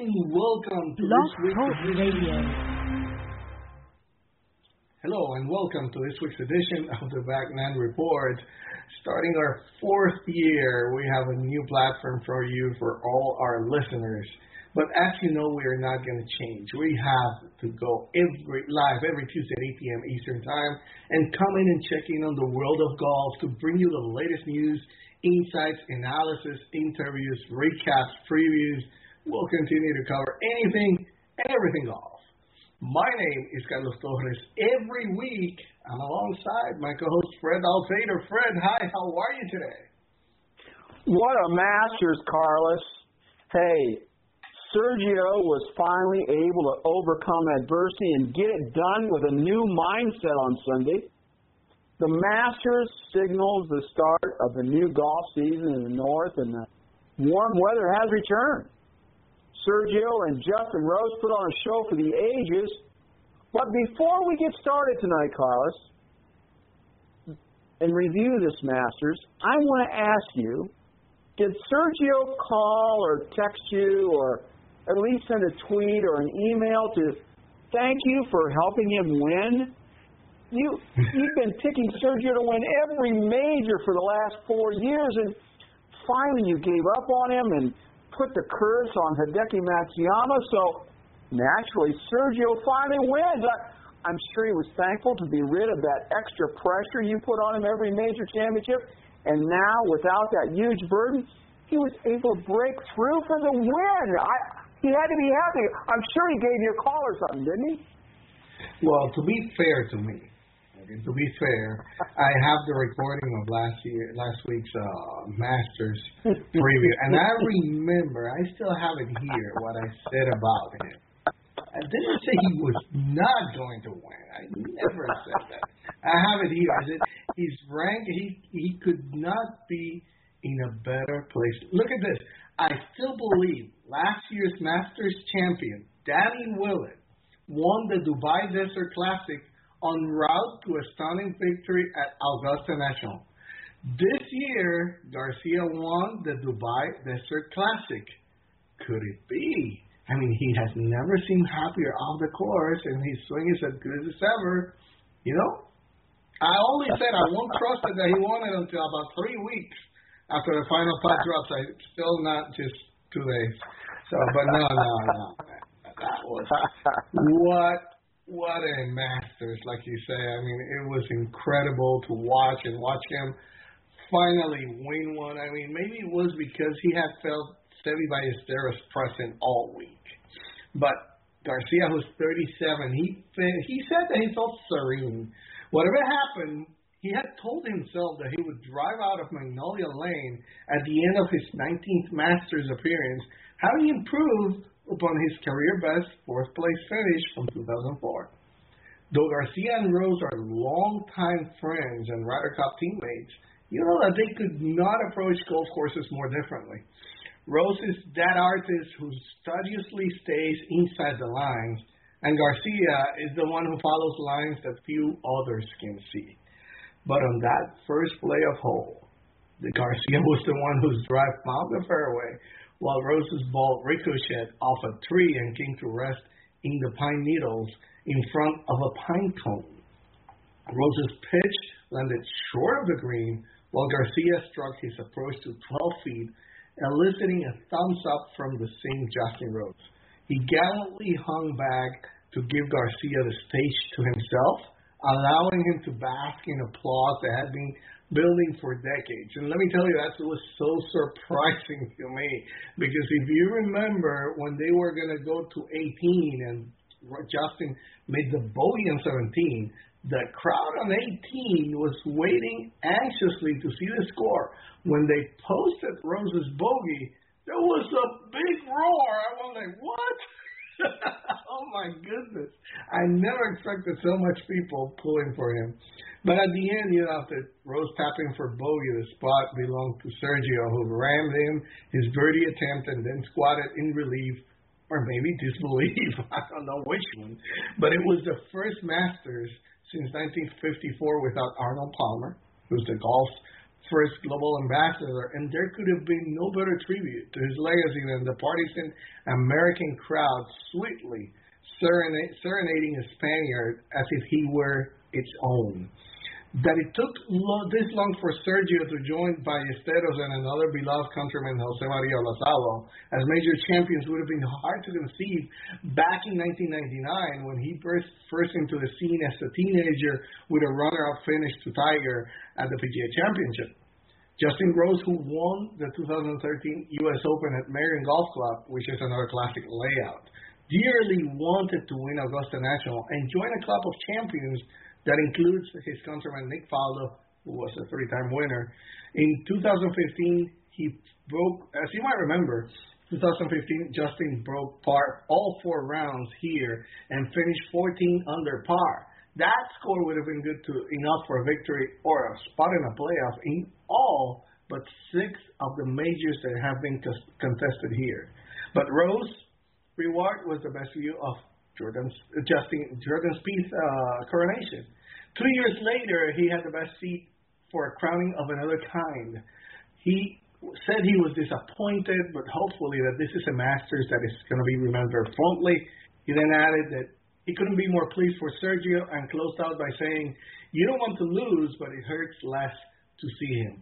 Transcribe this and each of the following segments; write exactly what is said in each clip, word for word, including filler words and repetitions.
and welcome to Blog this week's Talk Radio. Hello and welcome to this week's edition of the Backman Report. Starting our fourth year, we have a new platform for you, for all our listeners. But as you know, we are not going to change. We have to go every live every Tuesday at eight p.m. Eastern Time and come in and check in on the world of golf to bring you the latest news, insights, analysis, interviews, recaps, previews. We'll continue to cover anything and everything golf. My name is Carlos Torres. Every week, I'm alongside my co-host Fred Alfredo. Fred, hi, how are you today? What a Masters, Carlos. Hey, Sergio was finally able to overcome adversity and get it done with a new mindset on Sunday. The Masters signals the start of the new golf season in the north, and the warm weather has returned. Sergio and Justin Rose put on a show for the ages. But before we get started tonight, Carlos, and review this Masters, I want to ask you, did Sergio call or text you or at least send a tweet or an email to thank you for helping him win? You, you've been picking Sergio to win every major for the last four years, and finally you gave up on him and put the curse on Hideki Matsuyama, so naturally Sergio finally wins. I, I'm sure he was thankful to be rid of that extra pressure you put on him every major championship, and now without that huge burden, he was able to break through for the win. I, he had to be happy. I'm sure he gave you a call or something, didn't he? Well, to be fair to me, okay, to be fair, I have the recording of last year, last week's uh, Masters preview, and I remember, I still have it here, what I said about him. I didn't say he was not going to win. I never said that. I have it here. I said he's ranked. He he could not be in a better place. Look at this. I still believe last year's Masters champion, Danny Willett, won the Dubai Desert Classic en route to a stunning victory at Augusta National. This year, Garcia won the Dubai Desert Classic. Could it be? I mean, he has never seemed happier off the course, and his swing is as good as ever. You know, I only said I won't trust it that he won it until about three weeks after the final putt drops. I still not just two days. So, but no, no, no. That was what what a Masters, like you say. I mean, it was incredible to watch and watch him finally win one. I mean, maybe it was because he had felt Seve Ballesteros present all week. But Garcia, who's thirty-seven, he he said that he felt serene. Whatever happened, he had told himself that he would drive out of Magnolia Lane at the end of his nineteenth Masters appearance, having improved upon his career best fourth place finish from two thousand four. Though Garcia and Rose are longtime friends and Ryder Cup teammates, you know that they could not approach golf courses more differently. Rose is that artist who studiously stays inside the lines, and Garcia is the one who follows lines that few others can see. But on that first play of hole, the Garcia was the one whose drive found the fairway, while Rose's ball ricocheted off a tree and came to rest in the pine needles in front of a pine cone. Rose's pitch landed short of the green, while Garcia struck his approach to twelve feet, eliciting a thumbs up from the same Justin Rose. He gallantly hung back to give Garcia the stage to himself, allowing him to bask in applause that had been building for decades. And let me tell you, that was so surprising to me, because if you remember when they were going to go to eighteen and Justin made the bogey on seventeen, the crowd on eighteen was waiting anxiously to see the score. When they posted Rose's bogey, there was a big roar. I was like, what? Oh, my goodness. I never expected so much people pulling for him. But at the end, you know, after Rose tapping for bogey, the spot belonged to Sergio, who rammed in his birdie attempt and then squatted in relief, or maybe disbelief. I don't know which one. But it was the first Masters since nineteen fifty-four without Arnold Palmer, who's the golf's first global ambassador, and there could have been no better tribute to his legacy than the partisan American crowd sweetly serenade, serenading a Spaniard as if he were its own. That it took lo- this long for Sergio to join Ballesteros and another beloved countryman, Jose Maria Lozado, as major champions would have been hard to conceive back in nineteen ninety-nine when he burst first into the scene as a teenager with a runner-up finish to Tiger at the P G A Championship. Justin Rose, who won the two thousand thirteen U S Open at Marion Golf Club, which is another classic layout, dearly wanted to win Augusta National and join a club of champions that includes his countryman Nick Faldo, who was a three-time winner. In two thousand fifteen, he broke, as you might remember, two thousand fifteen, Justin broke par all four rounds here and finished fourteen under par. That score would have been good to enough for a victory or a spot in a playoff in all but six of the majors that have been contested here. But Rose' reward was the best view of Jordan's, Justin, Jordan Spieth's uh, coronation. Two years later, he had the best seat for a crowning of another kind. He said he was disappointed, but hopefully that this is a Masters that is going to be remembered fondly. He then added that he couldn't be more pleased for Sergio and closed out by saying, "You don't want to lose, but it hurts less to see him."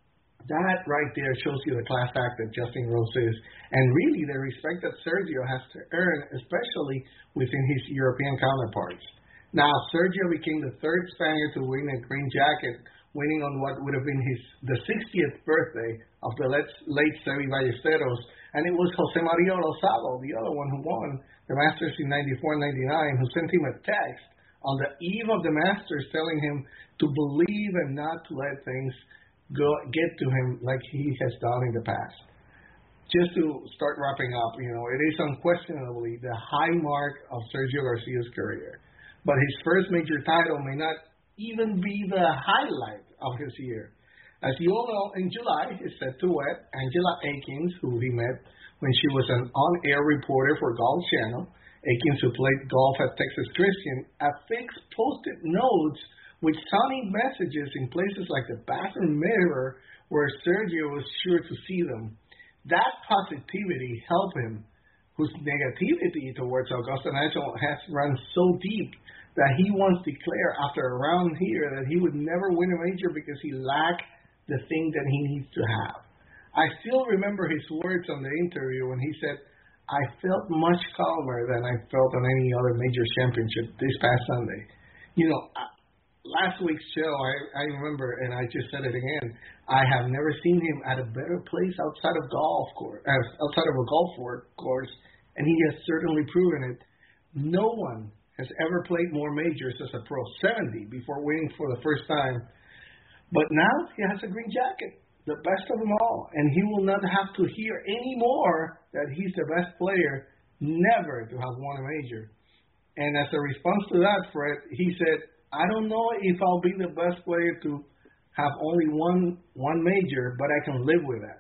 That right there shows you the class act that Justin Rose is, and really the respect that Sergio has to earn, especially within his European counterparts. Now, Sergio became the third Spaniard to win a green jacket, winning on what would have been his the sixtieth birthday of the late, late Seve Ballesteros, and it was Jose Maria Lozado, the other one who won the Masters in ninety-four ninety-nine, who sent him a text on the eve of the Masters telling him to believe and not to let things go get to him like he has done in the past. Just to start wrapping up, you know, it is unquestionably the high mark of Sergio Garcia's career. But his first major title may not even be the highlight of his year. As you all know, in July, he set to wed Angela Akins, who he met when she was an on-air reporter for Golf Channel. Akins, who played golf at Texas Christian, affixed post-it notes with sunny messages in places like the bathroom mirror where Sergio was sure to see them. That positivity helped him, whose negativity towards Augusta National has run so deep that he once declared after a round here that he would never win a major because he lacked the thing that he needs to have. I still remember his words on the interview when he said, "I felt much calmer than I felt on any other major championship this past Sunday." You know, last week's show, I, I remember, and I just said it again, I have never seen him at a better place outside of golf course, outside of a golf course, and he has certainly proven it. No one has ever played more majors as a pro, seventy, before winning for the first time. But now he has a green jacket, the best of them all, and he will not have to hear anymore that he's the best player never to have won a major. And as a response to that, Fred, he said, "I don't know if I'll be the best player to have only one one major, but I can live with that."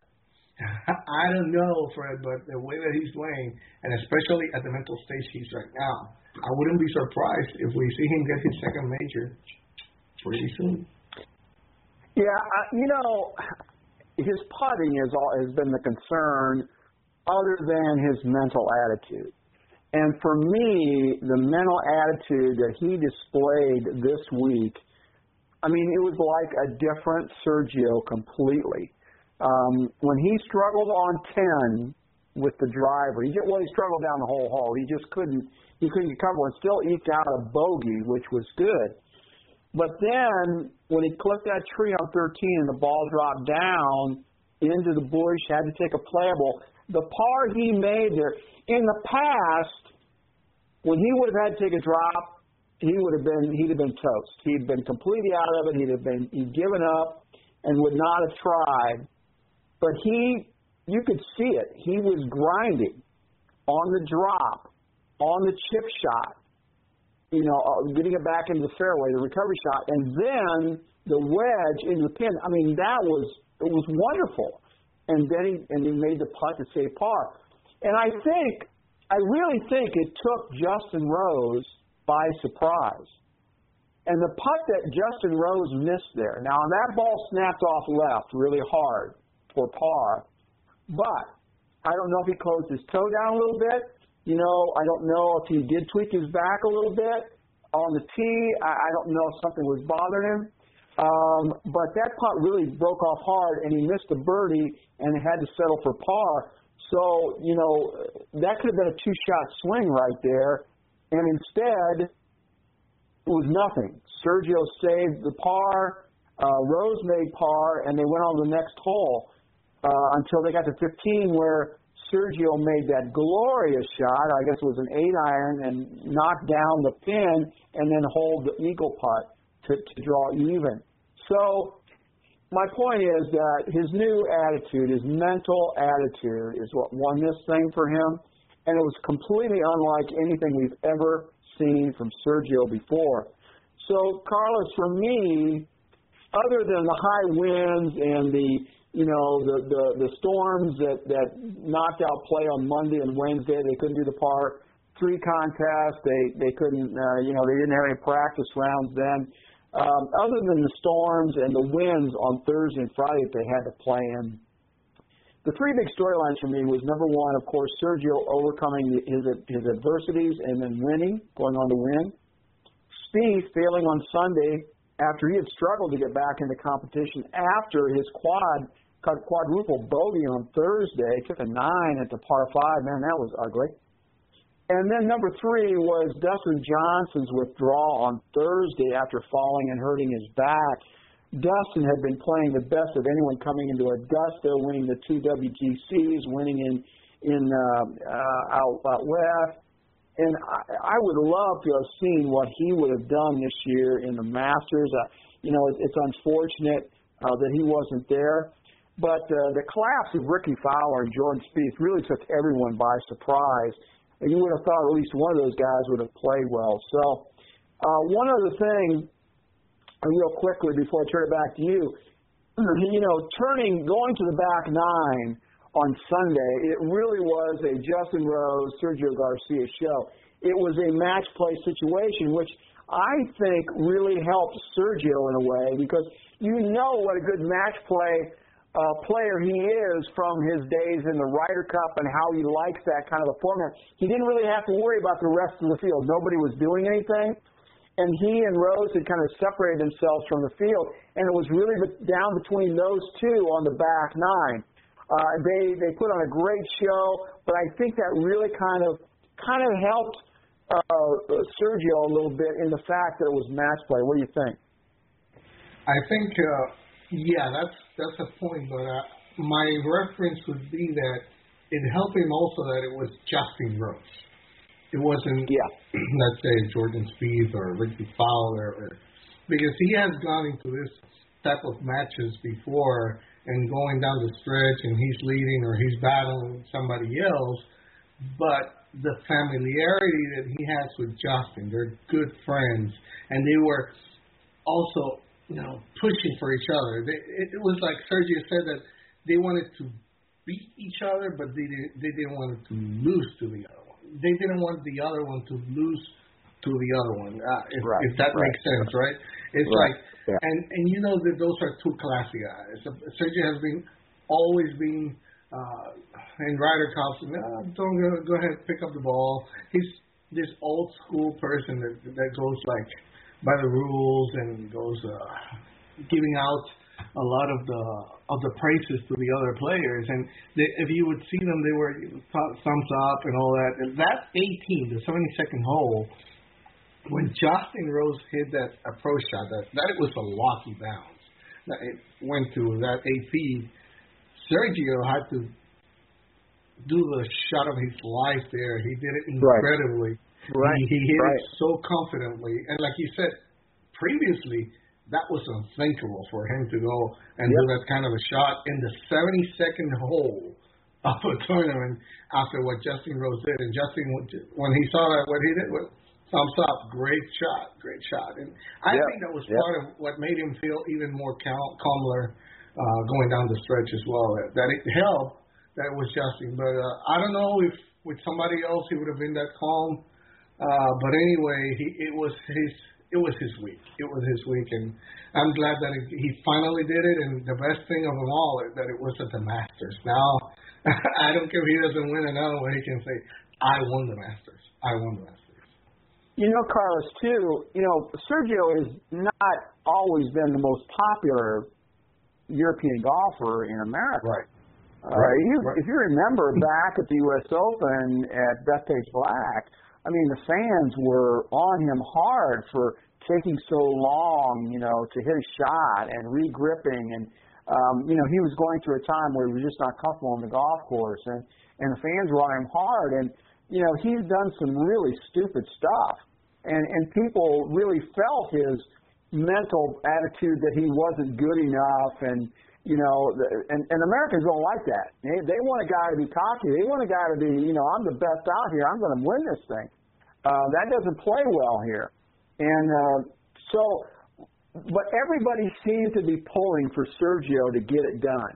I don't know, Fred, but the way that he's playing, and especially at the mental stage he's right now, I wouldn't be surprised if we see him get his second major pretty soon. Yeah, uh, you know, his putting is all, has been the concern other than his mental attitude. And for me, the mental attitude that he displayed this week, I mean, it was like a different Sergio completely. Um, when he struggled on ten with the driver, he just, well, he struggled down the whole hole. He just couldn't, he couldn't cover and still eked out a bogey, which was good. But then when he clipped that tree on thirteen and the ball dropped down into the bush, had to take a playable, the par he made there, in the past, when he would have had to take a drop, he would have been he'd have been toast. He'd been completely out of it. He'd have been he'd given up and would not have tried. But he, you could see it. He was grinding on the drop, on the chip shot, you know, getting it back into the fairway, the recovery shot, and then the wedge into the pin. I mean, that was it was wonderful. And then he and he made the putt to save par. And I think. I really think it took Justin Rose by surprise. And the putt that Justin Rose missed there, now that ball snapped off left really hard for par, but I don't know if he closed his toe down a little bit. You know, I don't know if he did tweak his back a little bit on the tee. I, I don't know if something was bothering him. Um, but that putt really broke off hard, and he missed a birdie and had to settle for par. So, you know, that could have been a two-shot swing right there. And instead, it was nothing. Sergio saved the par, uh, Rose made par, and they went on to the next hole uh, until they got to fifteen, where Sergio made that glorious shot. I guess it was an eight iron, and knocked down the pin and then hold the eagle putt to, to draw even. So my point is that his new attitude, his mental attitude, is what won this thing for him, and it was completely unlike anything we've ever seen from Sergio before. So, Carlos, for me, other than the high winds and the, you know, the, the, the storms that, that knocked out play on Monday and Wednesday, they couldn't do the par three contest. They they couldn't, uh, you know, they didn't have any practice rounds then. Um, other than the storms and the winds on Thursday and Friday that they had to play in, the three big storylines for me was, number one, of course, Sergio overcoming his his adversities and then winning, going on to win. Spieth failing on Sunday after he had struggled to get back into competition after his quad quadruple bogey on Thursday. Took a nine at the par five. Man, that was ugly. And then number three was Dustin Johnson's withdrawal on Thursday after falling and hurting his back. Dustin had been playing the best of anyone coming into Augusta, winning the two W G Cs, winning in in uh, uh, out, out west. And I, I would love to have seen what he would have done this year in the Masters. Uh, you know, it, it's unfortunate uh, that he wasn't there. But uh, the collapse of Ricky Fowler and Jordan Spieth really took everyone by surprise. And you would have thought at least one of those guys would have played well. So uh, one other thing, real quickly before I turn it back to you, you know, turning, going to the back nine on Sunday, it really was a Justin Rose, Sergio Garcia show. It was a match play situation, which I think really helped Sergio in a way, because you know what a good match play uh, player he is from his days in the Ryder Cup and how he likes that kind of a format. He didn't really have to worry about the rest of the field. Nobody was doing anything. And he and Rose had kind of separated themselves from the field, and it was really down between those two on the back nine. Uh, they they put on a great show, but I think that really kind of kind of helped uh, Sergio a little bit in the fact that it was match play. What do you think? I think, uh, yeah, that's that's a point, but uh, my reference would be that it helped him also that it was Justin Rose. It wasn't, yeah. let's say, Jordan Spieth or Ricky Fowler, or, because he has gone into this type of matches before and going down the stretch and he's leading or he's battling somebody else, but the familiarity that he has with Justin, they're good friends, and they were also, you know, pushing for each other. They, it, it was like Sergio said that they wanted to beat each other, but they didn't, they didn't want to lose to the other one. They didn't want the other one to lose to the other one, uh, if, right, if that right. makes sense, right? It's right. like, yeah. and, and you know that those are two classy guys. Sergio has been always been uh, in Ryder Cups, and uh, don't go, go ahead pick up the ball. He's this old school person that that goes like by the rules and goes uh, giving out a lot of the of the praises to the other players. And they, if you would see them, they were thumbs up and all that. And that eighteen, the seventy-second hole, when Justin Rose hit that approach shot, that, that it was a lucky bounce. That it went to that eight feet. Sergio had to do the shot of his life there. He did it incredibly. Right. He, he hit right. it so confidently. And like you said previously, that was unthinkable for him to go and yep. do that kind of a shot in the seventy-second hole of a tournament after what Justin Rose did. And Justin, when he saw that, what he did, well, thumbs up, great shot, great shot. And I yep. think that was yep. part of what made him feel even more cal- calmer uh, going down the stretch as well. That, that it helped that it was Justin. But uh, I don't know if with somebody else he would have been that calm. Uh, but anyway, he, it was his it was his week. It was his week, and I'm glad that it, he finally did it. And the best thing of them all is that it was at the Masters. Now, I don't care if he doesn't win another one. He can say, "I won the Masters. I won the Masters." You know, Carlos, too. You know, Sergio has not always been the most popular European golfer in America. Right. Uh, right. You, right. If you remember back at the U S Open at Bethpage Black, I mean, the fans were on him hard for taking so long, you know, to hit a shot and re-gripping. And, um, you know, he was going through a time where he was just not comfortable on the golf course. And, and the fans were on him hard. And, you know, he's done some really stupid stuff. And, and people really felt his mental attitude that he wasn't good enough. And, you know, and, and Americans don't like that. They, they want a guy to be cocky. They want a guy to be, you know, I'm the best out here. I'm going to win this thing. Uh, that doesn't play well here. And uh, so, but everybody seemed to be pulling for Sergio to get it done.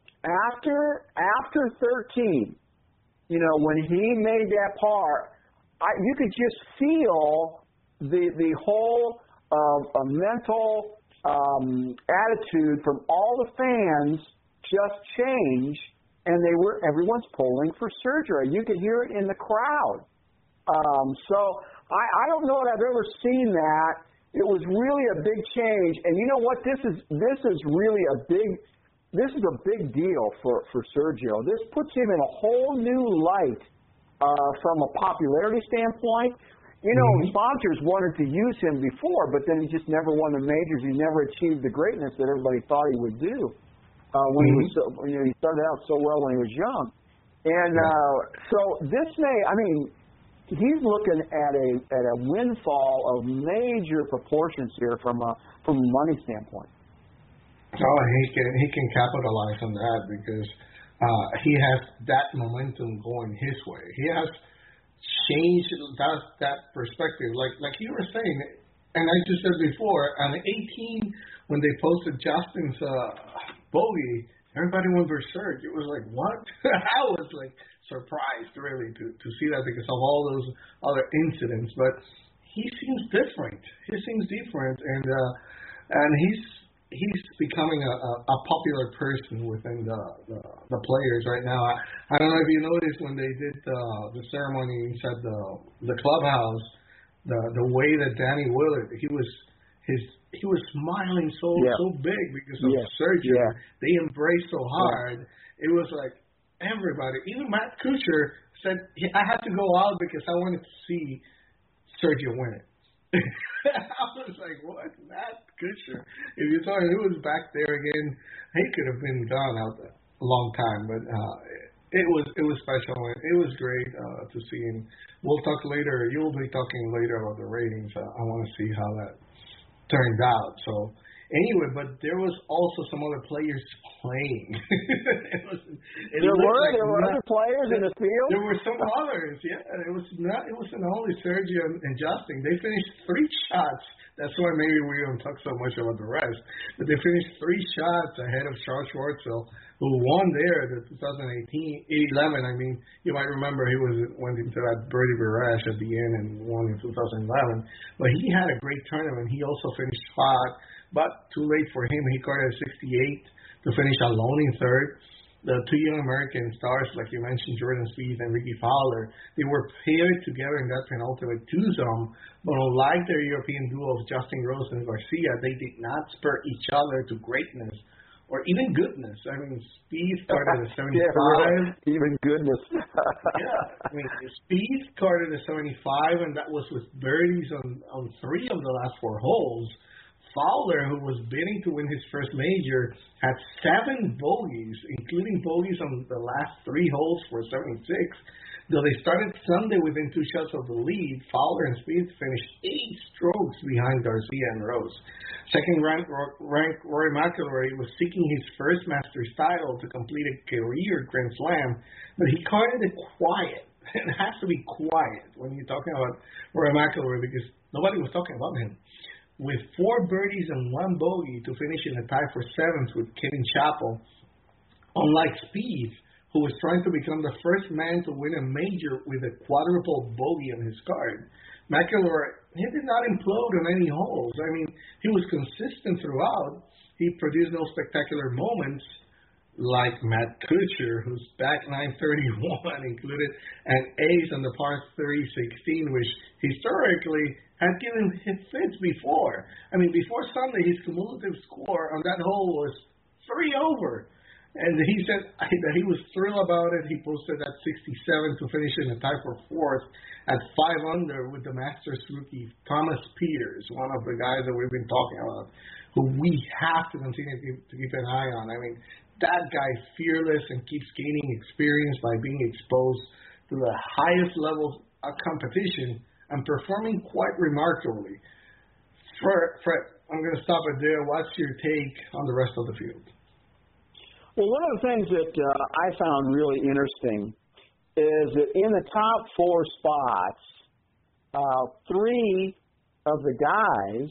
After after thirteen, you know, when he made that par, I, you could just feel the the whole uh, a mental um, attitude from all the fans just change, and they were everyone's pulling for Sergio. You could hear it in the crowd. Um, so I, I don't know that I've ever seen that. It was really a big change, and you know what? This is this is really a big this is a big deal for for Sergio. This puts him in a whole new light uh, from a popularity standpoint. You know, mm-hmm. sponsors wanted to use him before, but then he just never won the majors. He never achieved the greatness that everybody thought he would do uh, when mm-hmm. he was so, you know, he started out so well when he was young. And yeah. uh, so this may, I mean, he's looking at a at a windfall of major proportions here from a from a money standpoint. Oh, he can he can capitalize on that because uh, he has that momentum going his way. He has changed that that perspective, like like you were saying, and I just said before, on eighteen when they posted Justin's uh, bogey, everybody went berserk. It was like, what? I was like surprised really to to see that because of all those other incidents. But he seems different. He seems different, and uh, and he's he's becoming a, a, a popular person within the, the the players right now. I, I don't know if you noticed when they did the the ceremony inside the the clubhouse, the the way that Danny Willard, he was his he was smiling so yeah. so big because of yeah. Sergio. Yeah. They embraced so hard. Yeah. It was like everybody, even Matt Kuchar said, I had to go out because I wanted to see Sergio win it. I was like, what? Matt Kuchar. If you thought he was back there again, he could have been gone out a long time. But uh, it was it was special. It was great uh, to see him. We'll talk later. You'll be talking later about the ratings. Uh, I want to see how that turned out. So anyway, but there was also some other players playing. it was, it there were like there were not, other players in the field. There were some others. Yeah, it was not. It wasn't only Sergio and, and Justin. They finished three shots. That's why maybe we don't talk so much about the rest. But they finished three shots ahead of Charles Schwartzel, who won there the twenty eighteen eleven. I mean, you might remember he was went into that birdie barrage at the end and won in two thousand eleven. But he had a great tournament. He also finished hot, but too late for him. He caught at sixty-eight to finish alone in third. The two young American stars, like you mentioned, Jordan Spieth and Ricky Fowler, they were paired together in that penultimate twosome. But unlike their European duo of Justin Rose and Garcia, they did not spur each other to greatness or even goodness. I mean, Spieth started at seventy-five. Yeah, even goodness. yeah, I mean, Spieth started at seventy-five, and that was with birdies on, on three of the last four holes. Fowler, who was bidding to win his first major, had seven bogeys, including bogeys on the last three holes for seventy-six. Though they started Sunday within two shots of the lead, Fowler and Spieth finished eight strokes behind Garcia and Rose. Second ranked rank, Rory McIlroy was seeking his first Masters title to complete a career Grand Slam, but he called it quiet. It has to be quiet when you're talking about Rory McIlroy because nobody was talking about him. With four birdies and one bogey to finish in a tie for seventh with Kevin Chappell, unlike Spieth, who was trying to become the first man to win a major with a quadruple bogey on his card. McIlroy, he did not implode on any holes. I mean, he was consistent throughout. He produced no spectacular moments like Matt Kuchar, whose back nine thirty-one included an ace on the par three sixteen, which historically had given him fits before. I mean, before Sunday, his cumulative score on that hole was three over. And he said that he was thrilled about it. He posted at sixty-seven to finish in a tie for fourth at five under with the Masters rookie Thomas Pieters, one of the guys that we've been talking about, who we have to continue to, to keep an eye on. I mean, that guy's fearless and keeps gaining experience by being exposed to the highest levels of competition and performing quite remarkably. Fred, Fred, I'm going to stop it there. What's your take on the rest of the field? Well, one of the things that uh, I found really interesting is that in the top four spots, uh, three of the guys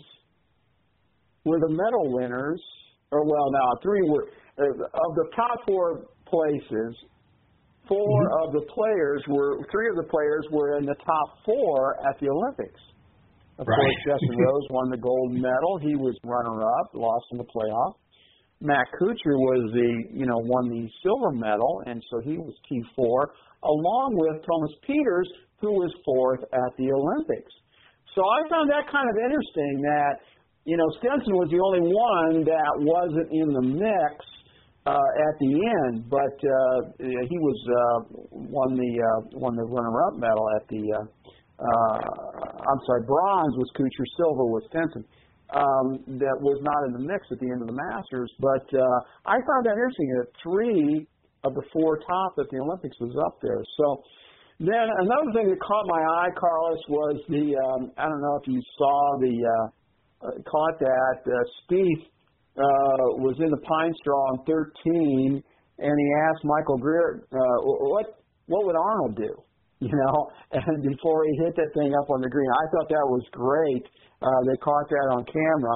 were the medal winners, or well, no, three were, uh, of the top four places, four mm-hmm. of the players were, three of the players were in the top four at the Olympics. Of right. course, Justin Rose won the gold medal. He was runner-up, lost in the playoff. Matt Kuchar was the, you know, won the silver medal, and so he was T four, along with Thomas Pieters, who was fourth at the Olympics. So I found that kind of interesting that, you know, Stenson was the only one that wasn't in the mix uh, at the end, but uh, he was uh, won the uh, won the runner-up medal at the. Uh, uh, I'm sorry, bronze was Kuchar, silver was Stenson. Um, that was not in the mix at the end of the Masters, but uh, I found that interesting that three of the four top at the Olympics was up there. So then another thing that caught my eye, Carlos, was the um, I don't know if you saw the uh, uh, caught that uh, Spieth uh, was in the Pine Straw on thirteen, and he asked Michael Greer, uh, "What what would Arnold do?" You know, and before he hit that thing up on the green, I thought that was great. Uh, they caught that on camera.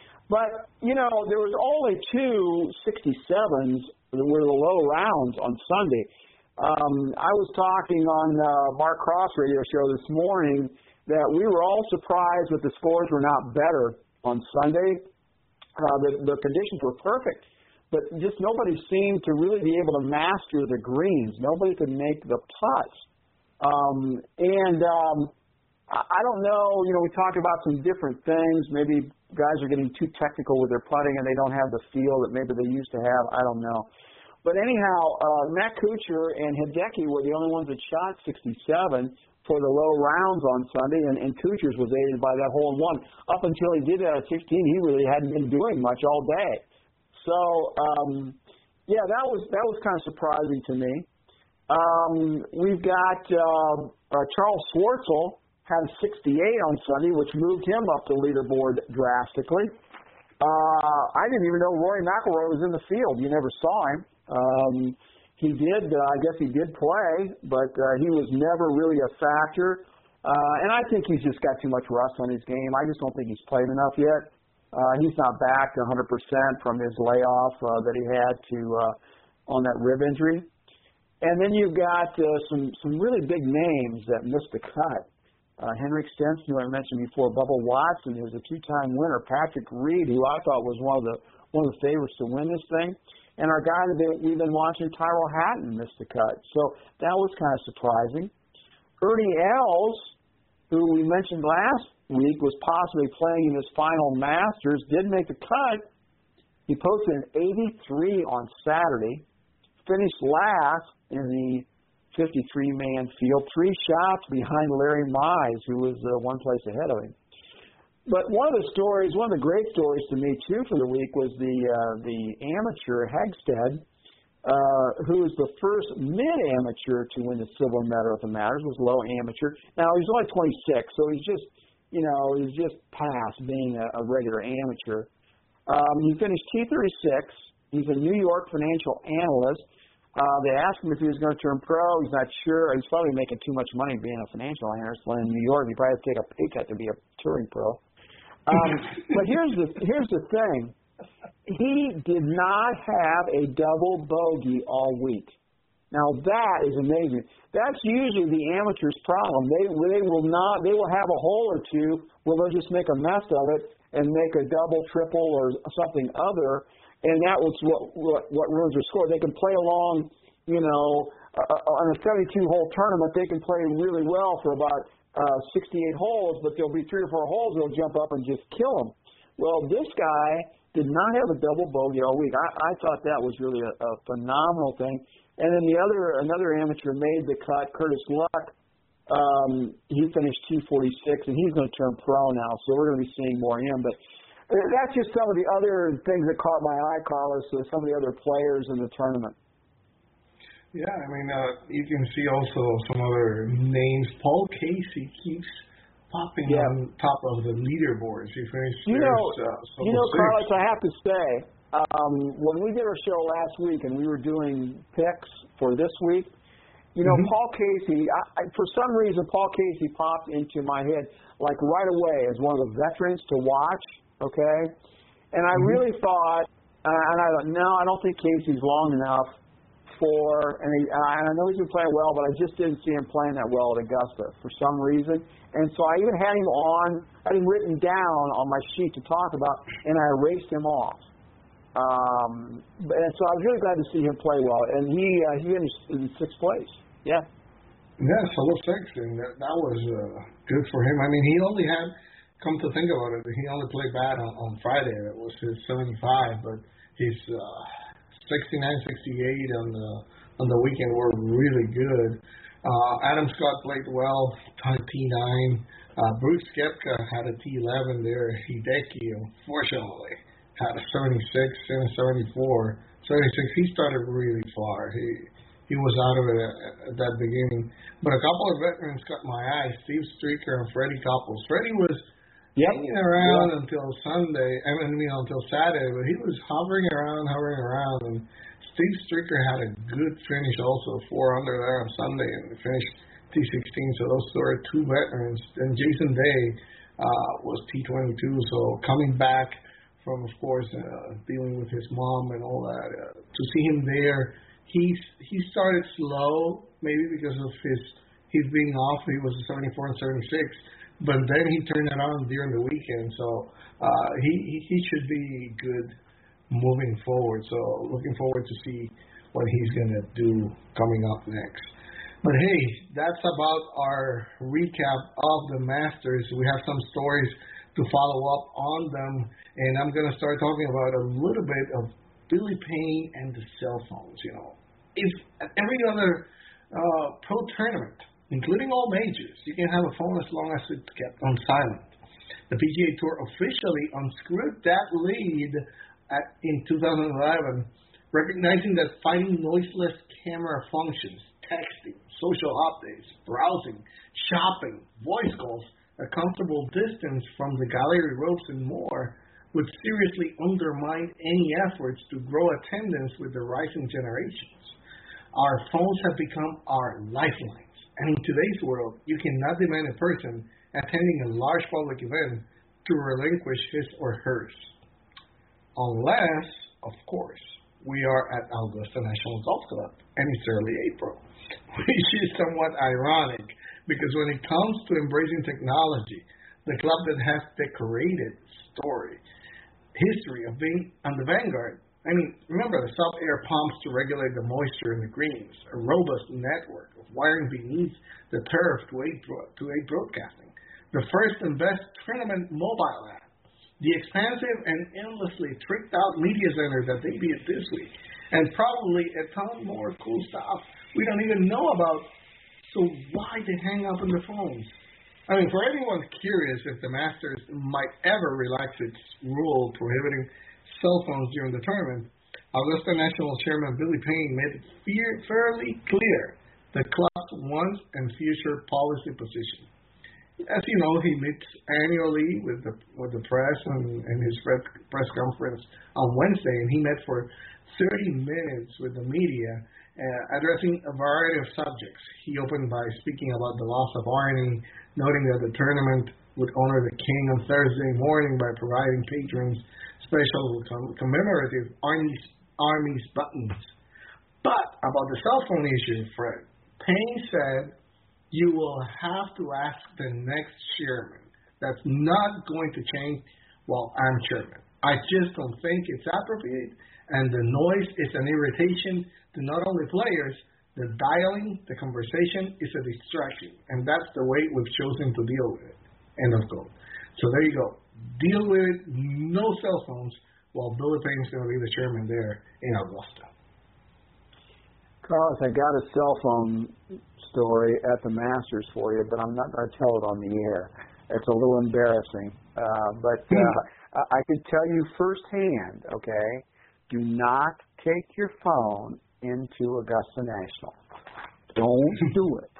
But, you know, there was only two sixty-sevens that were the low rounds on Sunday. Um, I was talking on uh, Mark Cross radio show this morning that we were all surprised that the scores were not better on Sunday. Uh, the, the conditions were perfect, but just nobody seemed to really be able to master the greens. Nobody could make the putts. Um, and um, I don't know, you know, we talked about some different things. Maybe guys are getting too technical with their putting and they don't have the feel that maybe they used to have. I don't know. But anyhow, uh, Matt Kuchar and Hideki were the only ones that shot sixty-seven for the low rounds on Sunday, and, and Kuchar's was aided by that hole in one. Up until he did that at sixteen, he really hadn't been doing much all day. So, um, yeah, that was that was kind of surprising to me. Um, we've got uh, uh, Charles Schwartzel had a sixty-eight on Sunday, which moved him up the leaderboard drastically. Uh, I didn't even know Rory McIlroy was in the field. You never saw him. Um, he did, uh, I guess he did play, but uh, he was never really a factor. Uh, and I think he's just got too much rust on his game. I just don't think he's played enough yet. Uh, he's not back to one hundred percent from his layoff uh, that he had to uh, on that rib injury. And then you've got uh, some some really big names that missed the cut. Uh, Henrik Stenson, who I mentioned before, Bubba Watson, who's a two-time winner, Patrick Reed, who I thought was one of the one of the favorites to win this thing, and our guy that we've been watching, Tyrell Hatton, missed the cut. So that was kind of surprising. Ernie Els, who we mentioned last week was possibly playing in his final Masters, did make the cut. He posted an eighty-three on Saturday, finished last in the fifty-three man field, three shots behind Larry Mize, who was uh, one place ahead of him. But one of the stories, one of the great stories to me, too, for the week was the uh, the amateur Hegstead, uh, who was the first mid-amateur to win the silver medal at the Masters, was low amateur. Now, he's only twenty-six, so he's just, you know, he's just past being a, a regular amateur. Um, he finished T thirty-six. He's a New York financial analyst. Uh, they asked him if he was going to turn pro. He's not sure. He's probably making too much money being a financial analyst in New York. He probably has to take a pay cut to be a touring pro. Um, but here's the here's the thing. He did not have a double bogey all week. Now that is amazing. That's usually the amateur's problem. They they will not. They will have a hole or two where they'll just make a mess of it and make a double, triple, or something other, and that was what what, what ruins their score. They can play along, you know, uh, on a seventy-two hole tournament. They can play really well for about uh, sixty-eight holes, but there'll be three or four holes that'll jump up and just kill them. Well, this guy did not have a double bogey all week. I, I thought that was really a, a phenomenal thing. And then the other, another amateur made the cut, Curtis Luck. Um, he finished two forty-six, and he's going to turn pro now, so we're going to be seeing more of him. But that's just some of the other things that caught my eye, Carlos, so some of the other players in the tournament. Yeah, I mean, uh, you can see also some other names. Paul Casey keeps popping yeah. on top of the leaderboards. He finished you know, uh, you know, Carlos, I have to say, um, when we did our show last week and we were doing picks for this week, you know, mm-hmm. Paul Casey, I, I, for some reason, Paul Casey popped into my head like right away as one of the veterans to watch, okay? And I mm-hmm. really thought, uh, and I thought, no, I don't think Casey's long enough for, and, he, and I know he's been playing well, but I just didn't see him playing that well at Augusta for some reason. And so I even had him on, had him written down on my sheet to talk about, and I erased him off. Um, and so I was really glad to see him play well, and he uh, he finished in sixth place. Yeah. Yeah, solo six, and that, that was uh, good for him. I mean, he only had, come to think about it, he only played bad on, on Friday. It was his seventy-five, but his uh, sixty-nine, sixty-eight on the on the weekend were really good. Uh, Adam Scott played well, T nine. Uh, Bruce Koepka had a T eleven there. Hideki, unfortunately, had a seventy-six and a seventy-four. seventy-six, he started really far. He he was out of it at, at that beginning. But a couple of veterans caught my eye, Steve Stricker and Freddie Couples. Freddie was yep. hanging around yep. until Sunday, I mean, you know, until Saturday, but he was hovering around, hovering around. And Steve Stricker had a good finish also, four under there on Sunday, and finished T sixteen. So those were two veterans. And Jason Day uh, was T twenty-two. So coming back from, of course, uh, dealing with his mom and all that, uh, to see him there, he he started slow, maybe because of his his being off. He was a seventy-four and seventy-six, but then he turned it on during the weekend. So uh, he he should be good moving forward. So looking forward to see what he's gonna do coming up next. But hey, that's about our recap of the Masters. We have some stories to follow up on them, and I'm gonna start talking about a little bit of Billy Payne and the cell phones. You know, if at every other uh, pro tournament, including all majors, you can have a phone as long as it's kept on silent. The P G A Tour officially unscrewed that lead at, in two thousand eleven, recognizing that finding noiseless camera functions, texting, social updates, browsing, shopping, voice calls, a comfortable distance from the gallery ropes and more would seriously undermine any efforts to grow attendance with the rising generations. Our phones have become our lifelines, and in today's world, you cannot demand a person attending a large public event to relinquish his or hers. Unless, of course, we are at Augusta National Golf Club, and it's early April, which is somewhat ironic, because when it comes to embracing technology, the club that has decorated story, history of being on the vanguard, I mean, remember the sub-air pumps to regulate the moisture in the greens, a robust network of wiring beneath the turf to aid, to aid broadcasting, the first and best tournament mobile app, the expansive and endlessly tricked-out media center that debuted this week, and probably a ton more cool stuff we don't even know about. So why they hang up on the phones? I mean, for anyone curious if the Masters might ever relax its rule prohibiting cell phones during the tournament, Augusta National Chairman Billy Payne made it fear, fairly clear the club's once and future policy position. As you know, he meets annually with the with the press and, and his press conference on Wednesday, and he met for thirty minutes with the media, uh, addressing a variety of subjects. He opened by speaking about the loss of irony, noting that the tournament would honor the king on Thursday morning by providing patrons special com- commemorative Army's, Army's buttons. But about the cell phone issue, Fred, Payne said you will have to ask the next chairman. That's not going to change while I'm chairman. I just don't think it's appropriate, and the noise is an irritation to not only players, the dialing, the conversation is a distraction, and that's the way we've chosen to deal with it. End of quote. So there you go. Deal with it, no cell phones, while Billy Payne's going to be the chairman there in Augusta. Carlos, I got a cell phone story at the Masters for you, but I'm not going to tell it on the air. It's a little embarrassing. Uh, but uh, I can tell you firsthand, okay, do not take your phone into Augusta National. Don't do it.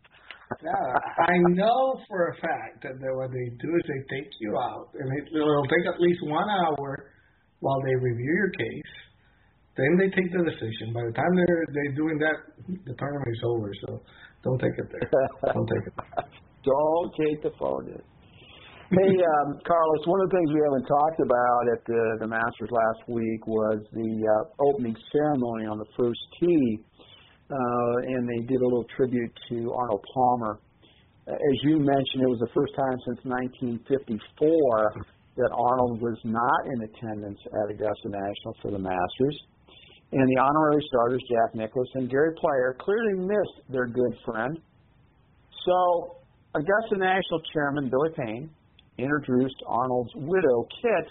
Yeah, I know for a fact that they, what they do is they take you out, and it, it'll take at least one hour while they review your case. Then they take the decision. By the time they're they're doing that, the tournament is over. So don't take it there. Don't take it there. Don't take the phone in. Hey, um, Carlos, one of the things we haven't talked about at the, the Masters last week was the uh, opening ceremony on the first tee, uh, and they did a little tribute to Arnold Palmer. As you mentioned, it was the first time since nineteen fifty-four that Arnold was not in attendance at Augusta National for the Masters. And the honorary starters, Jack Nicklaus and Gary Player, clearly missed their good friend. So Augusta National Chairman Billy Payne introduced Arnold's widow, Kit,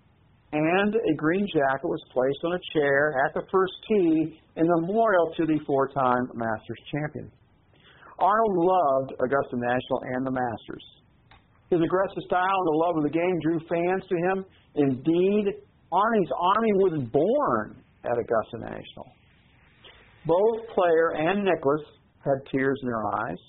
and a green jacket was placed on a chair at the first tee in memorial to the four-time Masters champion. Arnold loved Augusta National and the Masters. His aggressive style and the love of the game drew fans to him. Indeed, Arnie's Army was born at Augusta National. Both Player and Nicklaus had tears in their eyes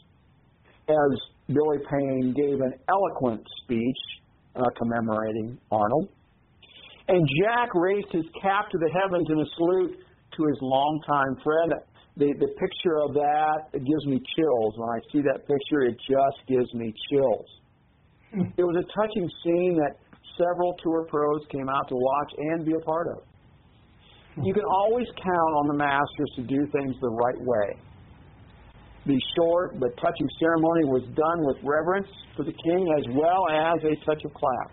as Billy Payne gave an eloquent speech uh, commemorating Arnold. And Jack raised his cap to the heavens in a salute to his longtime friend. The, the picture of that, it gives me chills. When I see that picture, it just gives me chills. Hmm. It was a touching scene that several tour pros came out to watch and be a part of. You can always count on the Masters to do things the right way. The short but touching ceremony was done with reverence for the king as well as a touch of class.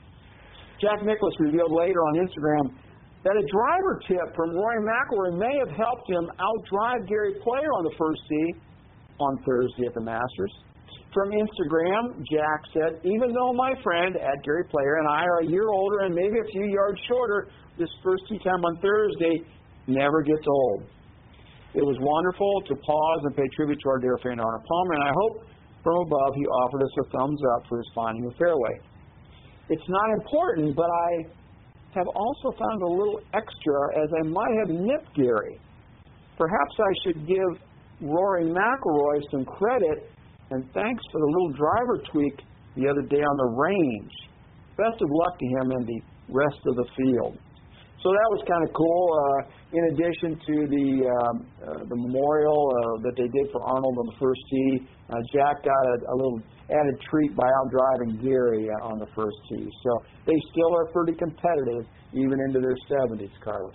Jack Nicklaus revealed later on Instagram that a driver tip from Rory McIlroy may have helped him outdrive Gary Player on the first tee on Thursday at the Masters. From Instagram, Jack said, even though my friend at Gary Player and I are a year older and maybe a few yards shorter, this first tee time on Thursday never gets old. It was wonderful to pause and pay tribute to our dear friend Arnold Palmer, and I hope from above he offered us a thumbs up for his finding the fairway. It's not important, but I have also found a little extra as I might have nipped Gary. Perhaps I should give Rory McIlroy some credit and thanks for the little driver tweak the other day on the range. Best of luck to him and the rest of the field. So that was kind of cool. Uh, in addition to the um, uh, the memorial uh, that they did for Arnold on the first tee, uh, Jack got a, a little added treat by outdriving Gary uh, on the first tee. So they still are pretty competitive, even into their seventies, Carlos.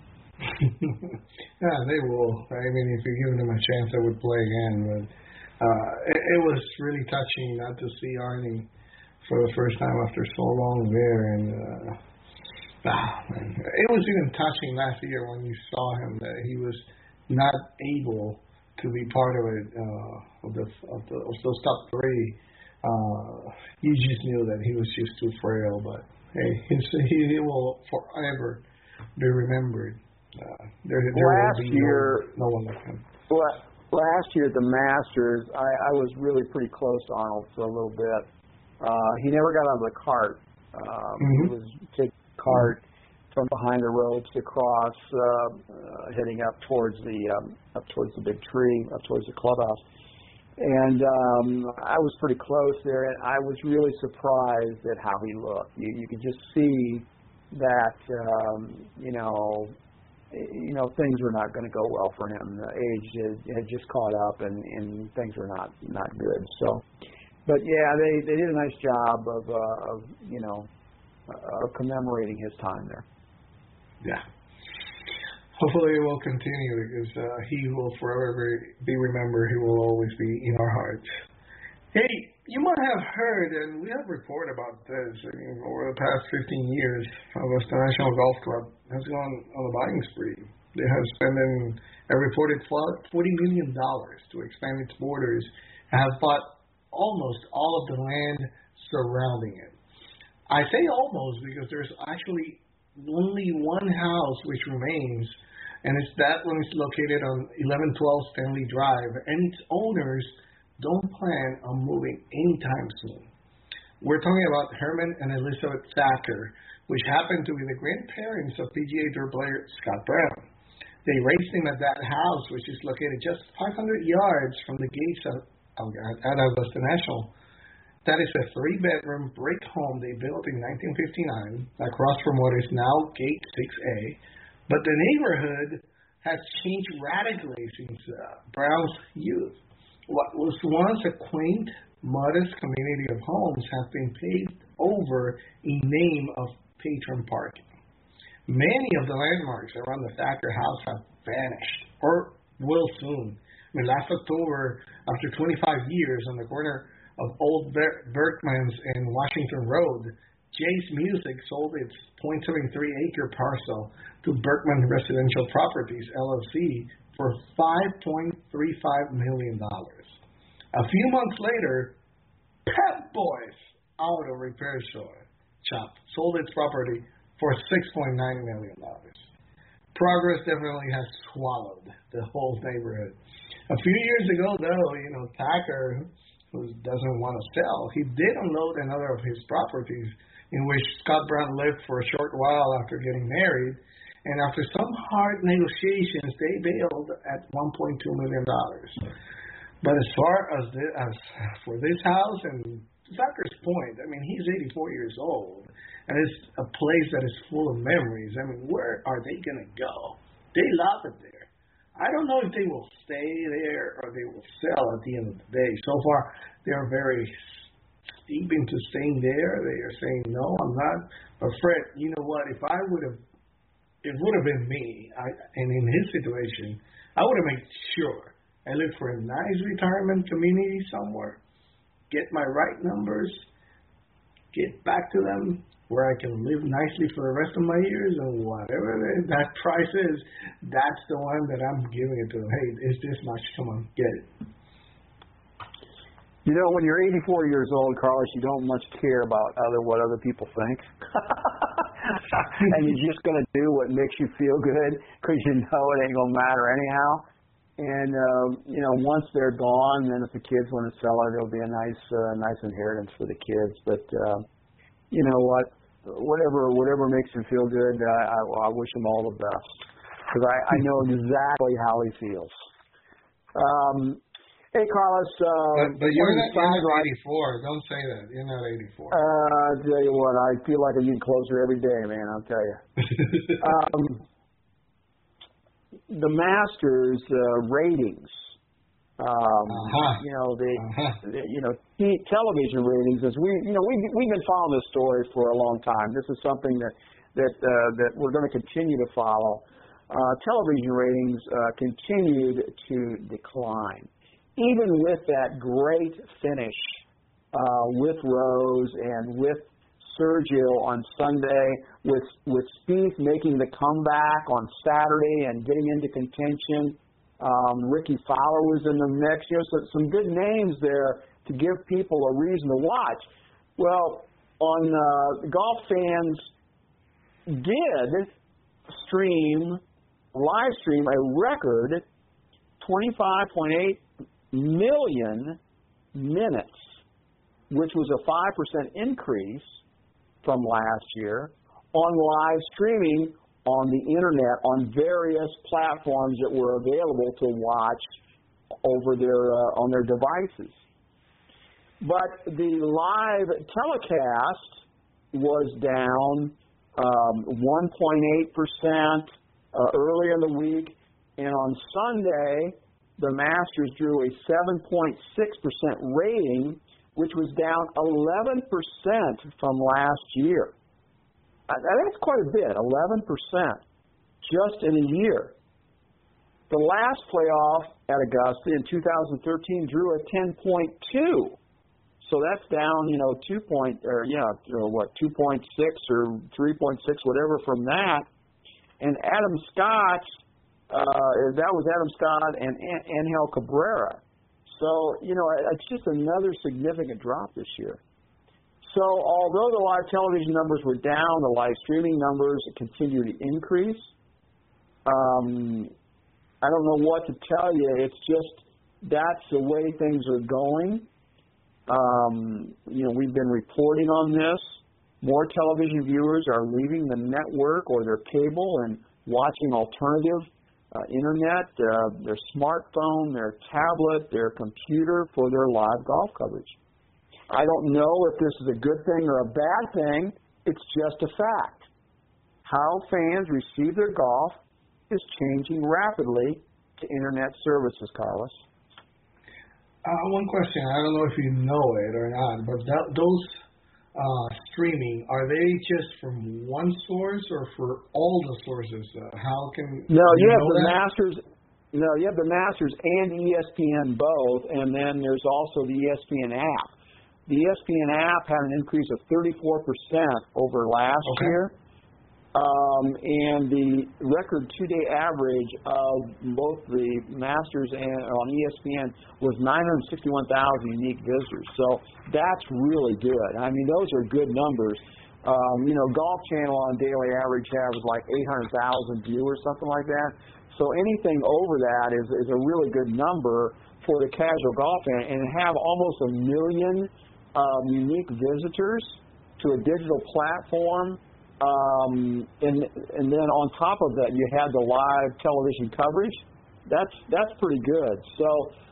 Yeah, they will. I mean, if you give them a chance, they would play again. But uh, it, it was really touching not to see Arnie for the first time after so long there, and. Uh, Ah, man. It was even touching last year when you saw him that he was not able to be part of it uh, of the of the of those top three. Uh, you just knew that he was just too frail. But hey, his, he, he will forever be remembered. Uh, there there last will be year, no, no one like him. Last year at the Masters, I, I was really pretty close to Arnold for a little bit. Uh, he never got out of the cart. Um, mm-hmm. He was taking cart from behind the ropes across, uh, uh, heading up towards the um, up towards the big tree, up towards the clubhouse. And um, I was pretty close there, and I was really surprised at how he looked. You, you could just see that um, you know, you know things were not going to go well for him. The age had, had just caught up, and, and things were not not good. So, but yeah, they they did a nice job of uh, of you know. Uh, commemorating his time there. Yeah. hopefully it will continue because uh, he will forever be remembered. He will always be in our hearts. Hey, you might have heard, and we have reported about this, I mean, over the past fifteen years, Augusta National Golf Club has gone on a buying spree. They have spent a reported forty million dollars to expand its borders and have bought almost all of the land surrounding it. I say almost because there's actually only one house which remains, and it's that one is located on eleven twelve Stanley Drive, and its owners don't plan on moving anytime soon. We're talking about Herman and Elizabeth Thacker, which happen to be the grandparents of P G A Tour player Scott Brown. They raised him at that house, which is located just five hundred yards from the gates of, of, at Augusta National. That is a three-bedroom brick home they built in nineteen fifty-nine across from what is now Gate six A. But the neighborhood has changed radically since uh, Brown's youth. What was once a quaint, modest community of homes have been paved over in name of patron parking. Many of the landmarks around the Thacker house have vanished, or will soon. I mean, last October, after twenty-five years on the corner of Old Ber- Berkman's and Washington Road, Jay's Music sold its point seven three acre parcel to Berkman Residential Properties, L L C, for five point three five million dollars. A few months later, Pep Boys Auto Repair Shop sold its property for six point nine million dollars. Progress definitely has swallowed the whole neighborhood. A few years ago, though, you know, Thacker, who doesn't want to sell, he did unload another of his properties in which Scott Brown lived for a short while after getting married, and after some hard negotiations, they bailed at one point two million dollars. But as far as, this, as for this house, and Thacker's point, I mean, he's eighty-four years old, and it's a place that is full of memories. I mean, where are they going to go? They love it there. I don't know if they will stay there or they will sell at the end of the day. So far, they are very steep into staying there. They are saying, no, I'm not. But Fred, you know what? If I would have, it would have been me, I, and in his situation, I would have made sure I look for a nice retirement community somewhere, get my right numbers, get back to them, where I can live nicely for the rest of my years, and whatever that price is, that's the one that I'm giving it to them. Hey, it's this much. Come on, get it. You know, when you're eighty-four years old, Carlos, you don't much care about other what other people think. And you're just going to do what makes you feel good because you know it ain't going to matter anyhow. And, uh, you know, once they're gone, then if the kids want to sell it, it'll be a nice uh, nice inheritance for the kids. But, uh, you know what? Whatever whatever makes him feel good, I, I, I wish him all the best because I, I know exactly how he feels. Um, hey, Carlos. Uh, but, but you're not, you're not eighty-four. Don't say that. You're not eighty-four. Uh, I'll tell you what. I feel like a youth closer every day, man. I'll tell you. um, the Masters uh, ratings. Um, uh-huh. You know the, uh-huh. the you know t- television ratings. As we you know we we've been following this story for a long time. This is something that that uh, that we're going to continue to follow. Uh, television ratings uh, continued to decline, even with that great finish uh, with Rose and with Sergio on Sunday, with with Spieth making the comeback on Saturday and getting into contention. Um, Ricky Fowler was in the mix. You know, so some good names there to give people a reason to watch. Well, on uh, Golf Fans did stream, live stream a record twenty-five point eight million minutes, which was a five percent increase from last year on live streaming on the internet on various platforms that were available to watch over their uh, on their devices. But the live telecast was down um, one point eight percent uh, earlier in the week, and on Sunday the Masters drew a seven point six percent rating, which was down eleven percent from last year. Uh, that's quite a bit, eleven percent. just in a year. The last playoff at Augusta in two thousand thirteen drew a ten point two. So that's down, you know, two point, or yeah, or what, two point six or three point six, whatever from that. And Adam Scott, uh, that was Adam Scott and Angel Cabrera. So, you know, it's just another significant drop this year. So although the live television numbers were down, the live streaming numbers continue to increase. Um, I don't know what to tell you. It's just that's the way things are going. Um, you know, we've been reporting on this. More television viewers are leaving the network or their cable and watching alternative uh, internet, uh, their smartphone, their tablet, their computer for their live golf coverage. I don't know if this is a good thing or a bad thing. It's just a fact. How fans receive their golf is changing rapidly to internet services, Carlos. Uh, one question, I don't know if you know it or not, but that, those uh, streaming, are they just from one source or for all the sources? Uh, how can No, you, you have know the that? Masters. No, you have the Masters and E S P N both, and then there's also the E S P N app. The E S P N app had an increase of thirty-four percent over last Okay. year. Um, and the record two-day average of both the Masters and on E S P N was nine hundred sixty-one thousand unique visitors. So that's really good. I mean, those are good numbers. Um, you know, Golf Channel on daily average has like eight hundred thousand viewers, something like that. So anything over that is, is a really good number for the casual golf fan. And have almost a million um, unique visitors to a digital platform. Um, and and then on top of that, you had the live television coverage. That's that's pretty good. So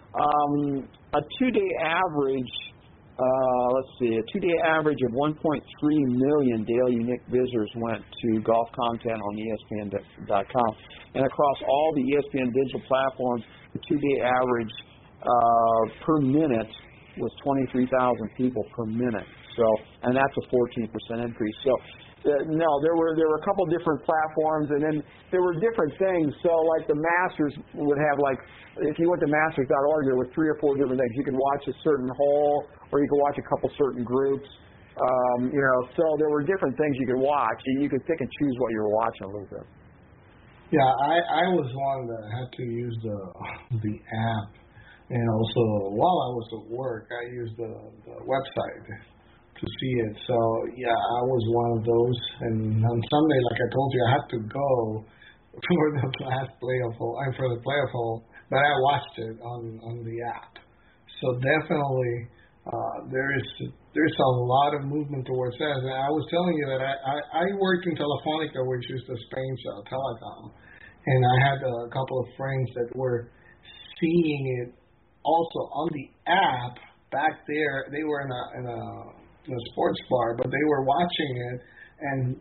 um, a two-day average, uh, let's see, a two-day average of one point three million daily unique visitors went to golf content on E S P N dot com. And across all the E S P N digital platforms, the two-day average uh, per minute was twenty-three thousand people per minute. So, and that's a fourteen percent increase. So. Uh, no, there were there were a couple different platforms, and then there were different things. So, like the Masters would have, like, if you went to Masters dot org, there were three or four different things. You could watch a certain hole, or you could watch a couple certain groups. Um, you know, so there were different things you could watch, and you could pick and choose what you were watching a little bit. Yeah, I, I was one that had to use the the app, and also while I was at work, I used the, the website to see it. So yeah, I was one of those. And on Sunday, like I told you, I had to go for the last playoff hole and for the playoff hole, but I watched it on on the app. So definitely, uh, there is there's a lot of movement towards that. And I was telling you that I I, I worked in Telefonica, which is the Spain's uh, telecom, and I had a couple of friends that were seeing it also on the app back there. They were in a in a in a sports bar, but they were watching it, and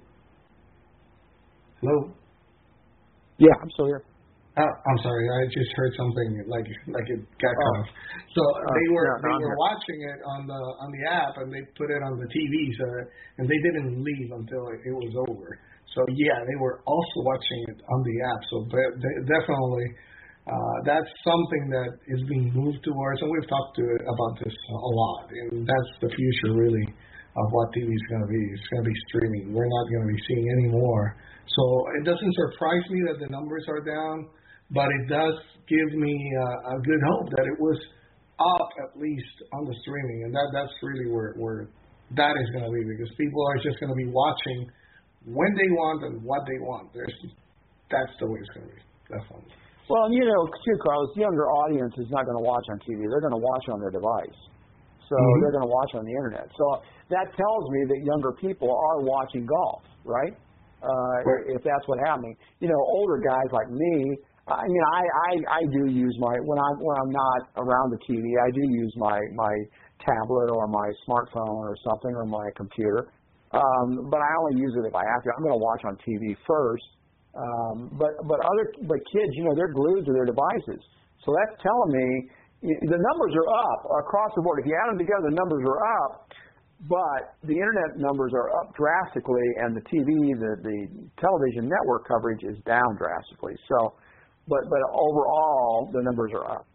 hello. Yeah, I'm still here. Uh, I'm sorry, I just heard something like like it got cut Oh. off. So Uh, they were no, no, they I'm were here. watching it on the on the app, and they put it on the T V, so and they didn't leave until it, it was over. So yeah, they were also watching it on the app. So de- de- definitely, uh, that's something that is being moved towards, and we've talked to it about this a lot. And that's the future, really, of what T V is going to be. It's going to be streaming. We're not going to be seeing any more. So it doesn't surprise me that the numbers are down, but it does give me uh, a good hope that it was up at least on the streaming, and that that's really where where that is going to be, because people are just going to be watching when they want and what they want. There's that's the way it's going to be. Definitely. Well, you know, too, Carlos, the younger audience is not going to watch on T V. They're going to watch on their device. So Mm-hmm. they're going to watch on the internet. So that tells me that younger people are watching golf, right? Uh, Right. If that's what's happening. You know, older guys like me, I mean, I, I, I do use my, when I'm, when I'm not around the T V, I do use my, my tablet or my smartphone or something, or my computer. Um, but I only use it if I have to. I'm going to watch on T V first. Um, but, but other, but kids, you know, they're glued to their devices. So that's telling me the numbers are up across the board. If you add them together, the numbers are up. but the internet numbers are up drastically, and the T V, the, the television network coverage is down drastically. So, but but overall, the numbers are up.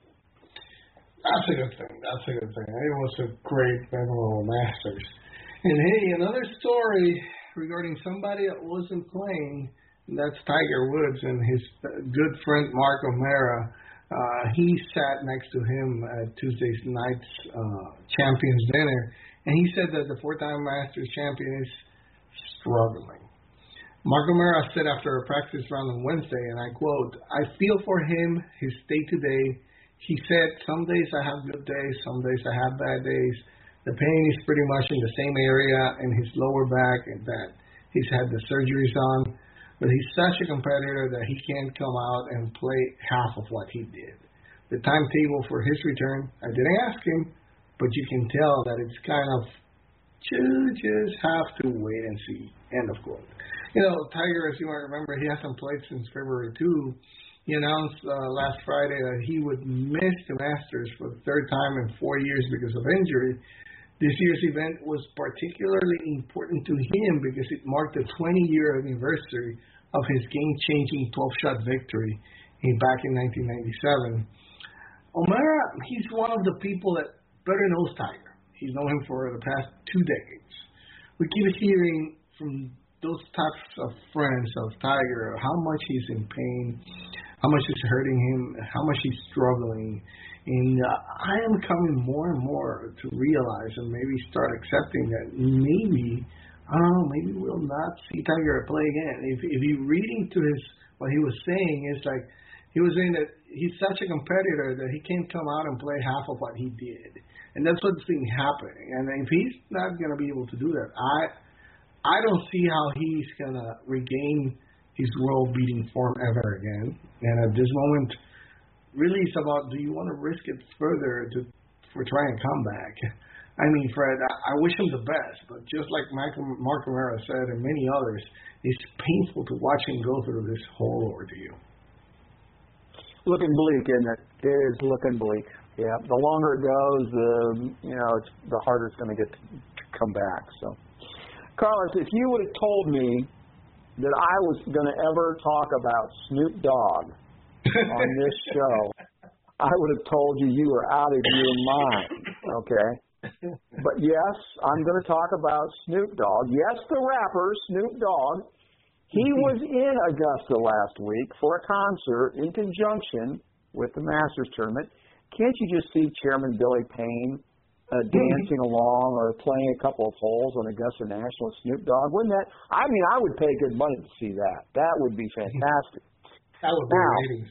That's a good thing. That's a good thing. It was a great memorable Masters. And hey, another story regarding somebody that wasn't playing. That's Tiger Woods and his good friend Mark O'Mara. Uh, he sat next to him at Tuesday night's uh, Champions Dinner, and he said that the four-time Masters champion is struggling. Mark O'Mara said after a practice round on Wednesday, and I quote, "I feel for him, his day-to-day. He said, some days I have good days, some days I have bad days. The pain is pretty much in the same area in his lower back and that he's had the surgeries on. But he's such a competitor that he can't come out and play half of what he did. The timetable for his return, I didn't ask him, but you can tell that it's kind of, you just have to wait and see." End of quote. You know, Tiger, as you might remember, he hasn't played since February second. He announced uh, last Friday that he would miss the Masters for the third time in four years because of injury. This year's event was particularly important to him because it marked the twenty-year anniversary of his game-changing twelve-shot victory in, back in nineteen ninety-seven. O'Mara, he's one of the people that better knows Tiger. He's known him for the past two decades. We keep hearing from those types of friends of Tiger how much he's in pain, how much it's hurting him, how much he's struggling. And uh, I am coming more and more to realize and maybe start accepting that maybe, I don't know, maybe we'll not see Tiger play again. If, if you read into his, what he was saying, it's like he was saying that he's such a competitor that he can't come out and play half of what he did. And that's what's been happening. And if he's not going to be able to do that, I I don't see how he's going to regain his world-beating form ever again. And at this moment, really, it's about, do you want to risk it further to for trying to come back? I mean, Fred, I, I wish him the best, but just like Mark, Mark O'Mara said and many others, it's painful to watch him go through this whole ordeal. Looking bleak, isn't it? It is looking bleak. Yeah, the longer it goes, the you know, it's the harder it's going to get to come back. So, Carlos, if you would have told me that I was going to ever talk about Snoop Dogg on this show, I would have told you you were out of your mind, okay? But yes, I'm going to talk about Snoop Dogg. Yes, the rapper, Snoop Dogg. He was in Augusta last week for a concert in conjunction with the Masters Tournament. Can't you just see Chairman Billy Payne uh, dancing along or playing a couple of holes on Augusta National with Snoop Dogg? Wouldn't that? I mean, I would pay good money to see that. That would be fantastic. That would be now, ratings.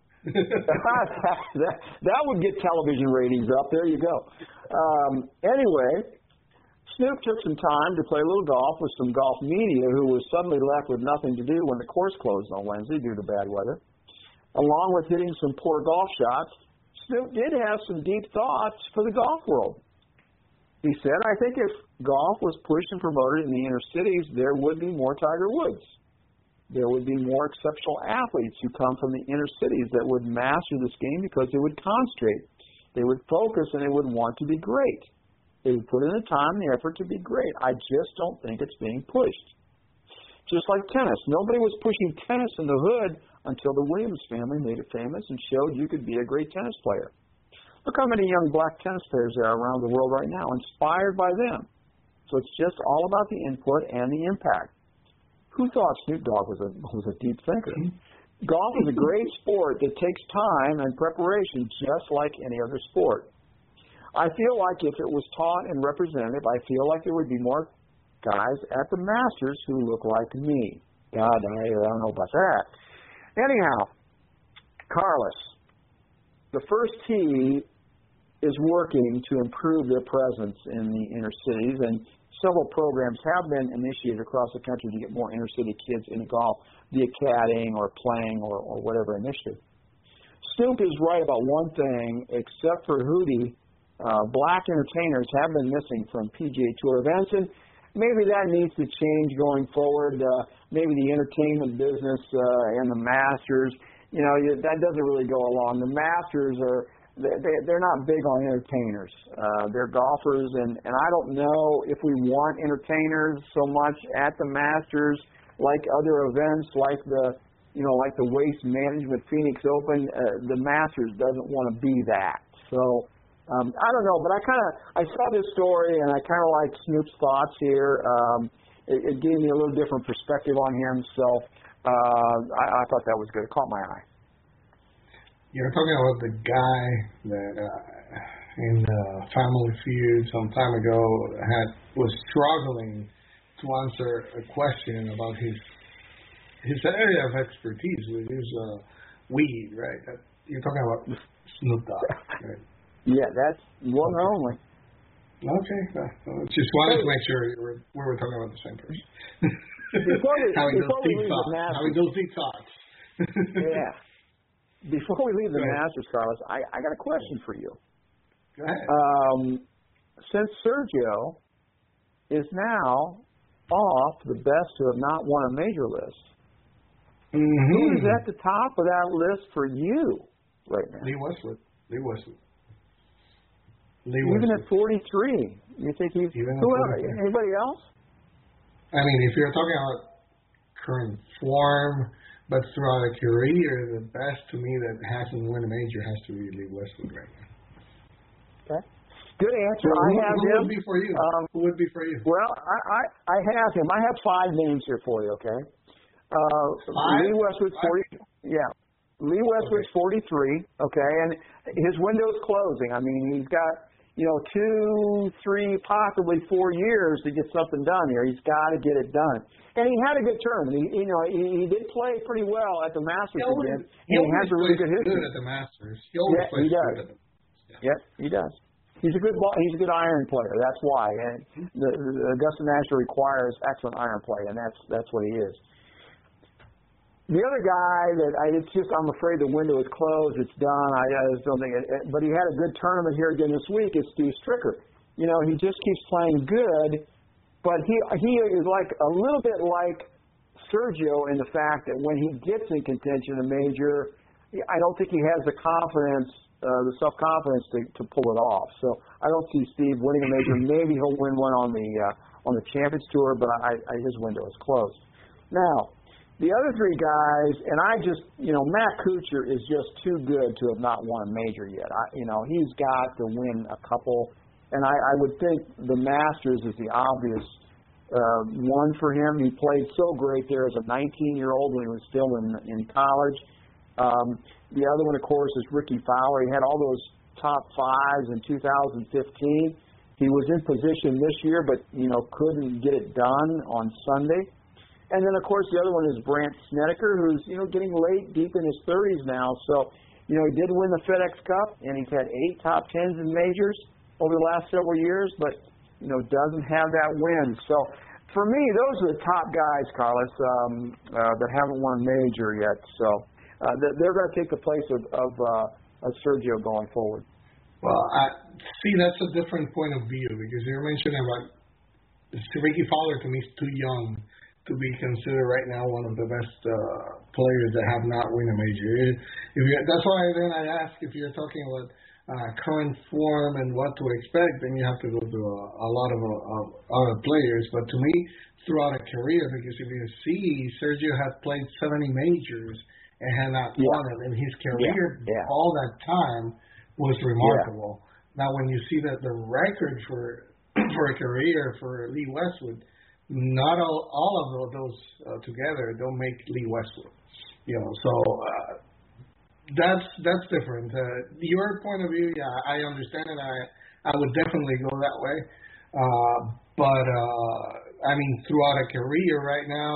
that, that would get television ratings up. There you go. Um, anyway, Snoop took some time to play a little golf with some golf media who was suddenly left with nothing to do when the course closed on Wednesday due to bad weather. Along with hitting some poor golf shots, Snoop did have some deep thoughts for the golf world. He said, "I think if golf was pushed and promoted in the inner cities, there would be more Tiger Woods. There would be more exceptional athletes who come from the inner cities that would master this game because they would concentrate, they would focus, and they would want to be great. They would put in the time and the effort to be great. I just don't think it's being pushed." Just like tennis. Nobody was pushing tennis in the hood until the Williams family made it famous and showed you could be a great tennis player. Look how many young black tennis players there are around the world right now, inspired by them. So it's just all about the input and the impact. Who thought Snoop Dogg was a was a deep thinker? Golf is a great sport that takes time and preparation, just like any other sport. I feel like if it was taught and representative, I feel like there would be more guys at the Masters who look like me. God, I, I don't know about that. Anyhow, Carlos, the first tee is working to improve their presence in the inner cities, and several programs have been initiated across the country to get more inner city kids into golf via caddying or playing or, or whatever initiative. Snoop is right about one thing, except for Hootie, uh, black entertainers have been missing from P G A Tour events, and maybe that needs to change going forward. Uh, maybe the entertainment business uh, and the Masters, you know, that doesn't really go along. The Masters are they, they, they're not big on entertainers. Uh, they're golfers, and, and I don't know if we want entertainers so much at the Masters, like other events, like the, you know, like the Waste Management Phoenix Open. Uh, the Masters doesn't want to be that. So um, I don't know, but I kind of I saw this story, and I kind of like Snoop's thoughts here. Um, it, it gave me a little different perspective on him, so uh, I, I thought that was good. It caught my eye. You're talking about the guy that uh, in uh, Family Feud some time ago had was struggling to answer a question about his his area of expertise, which is uh, weed, right? That, you're talking about Snoop Dogg, right? Yeah, that's one okay. only. Okay, uh, just wanted to make sure we were, we were talking about the same person. Before we, having before those we deep leave thoughts. the Masters, Having those deep thoughts. yeah. Before we leave the Go ahead. Masters, Carlos, I, I got a question for you. Go ahead. Um, since Sergio is now off the best to have not won a major list, mm-hmm. who is at the top of that list for you right now? Lee Westwood. Lee Westwood. Lee Even Westwood. at forty-three, you think he's Even who at else? forty-three. Anybody else? I mean, if you're talking about current form, but throughout a career, the best to me that hasn't won a major has to be Lee Westwood right now. Okay. Good answer. So I who, have who him. would be for you? Um, who would be for you? Well, I, I, I have him. I have five names here for you, okay? Uh, Five? Lee Westwood's forty. Yeah. Lee Westwood's okay. forty-three, okay, and his window's closing. I mean, he's got, you know, two, three, possibly four years to get something done here. He's got to get it done. And he had a good term. He, you know, he, he did play pretty well at the Masters he always, again. He and he has a really good history. Good at the Masters. He always yeah, plays he does. good at the Masters. Yeah. Yep, he does. He's a good ball. He's a good iron player. That's why. And the, the Augusta National requires excellent iron play, and that's that's what he is. The other guy that I it's just I'm afraid the window is closed. It's done. I, I just don't think it, it. But he had a good tournament here again this week. Is Steve Stricker. You know, he just keeps playing good, but he he is like a little bit like Sergio in the fact that when he gets in contention, a major, I don't think he has the confidence, uh, the self-confidence to, to pull it off. So I don't see Steve winning a major. Maybe he'll win one on the uh, on the Champions Tour, but I, I, his window is closed. Now, the other three guys, and I just, you know, Matt Kuchar is just too good to have not won a major yet. I, you know, he's got to win a couple, and I, I would think the Masters is the obvious uh, one for him. He played so great there as a nineteen-year-old when he was still in in college. Um, the other one, of course, is Ricky Fowler. He had all those top fives in two thousand fifteen. He was in position this year, but, you know, couldn't get it done on Sunday. And then, of course, the other one is Brandt Snedeker, who's, you know, getting late, deep in his thirties now. So, you know, he did win the FedEx Cup, and he's had eight top tens in majors over the last several years, but, you know, doesn't have that win. So, for me, those are the top guys, Carlos, um, uh, that haven't won a major yet. So, uh, they're going to take the place of, of, uh, of Sergio going forward. Well, I, see, that's a different point of view, because you're mentioning about Ricky Fowler, to me, is too young to be considered right now one of the best uh, players that have not won a major. If you, that's why then I ask if you're talking about uh, current form and what to expect, then you have to go to a, a lot of uh, other players. But to me, throughout a career, because if you see, Sergio had played seventy majors and had not yeah. won it, and his career yeah. Yeah. all that time was remarkable. Yeah. Now, when you see that the record for for a career for Lee Westwood, not all, all of those uh, together don't make Lee Westwood. You know, so uh, that's that's different. Uh, your point of view, yeah, I understand it. I I would definitely go that way. Uh, but uh, I mean, throughout a career right now,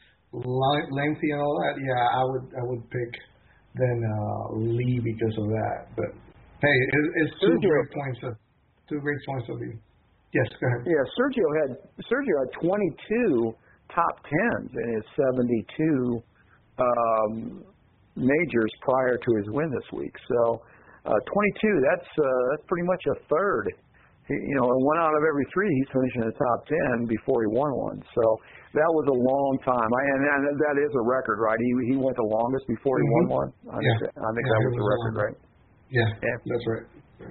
lengthy and all that, yeah, I would I would pick then uh, Lee because of that. But hey, it, it's two great points of two great points of view. Yes, go ahead. Yeah, Sergio had Sergio had twenty-two top tens in his seventy-two um, majors prior to his win this week. So uh, twenty-two, that's uh, that's pretty much a third. He, you know, and one out of every three he's finishing in the top ten before he won one. So that was a long time. I, and, and that is a record, right? He he went the longest before he mm-hmm. won one. I yeah. think, I think yeah, that was the record, right? Yeah, that's right.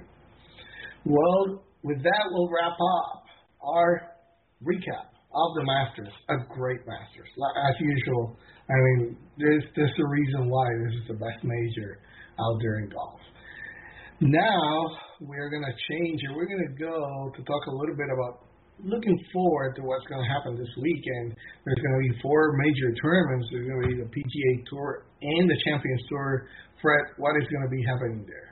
Well, with that, we'll wrap up our recap of the Masters, a great Masters. As usual, I mean, there's, there's a reason why this is the best major out there in golf. Now, we're going to change it. We're going to go to talk a little bit about looking forward to what's going to happen this weekend. There's going to be four major tournaments. There's going to be the P G A Tour and the Champions Tour. Fred, what is going to be happening there?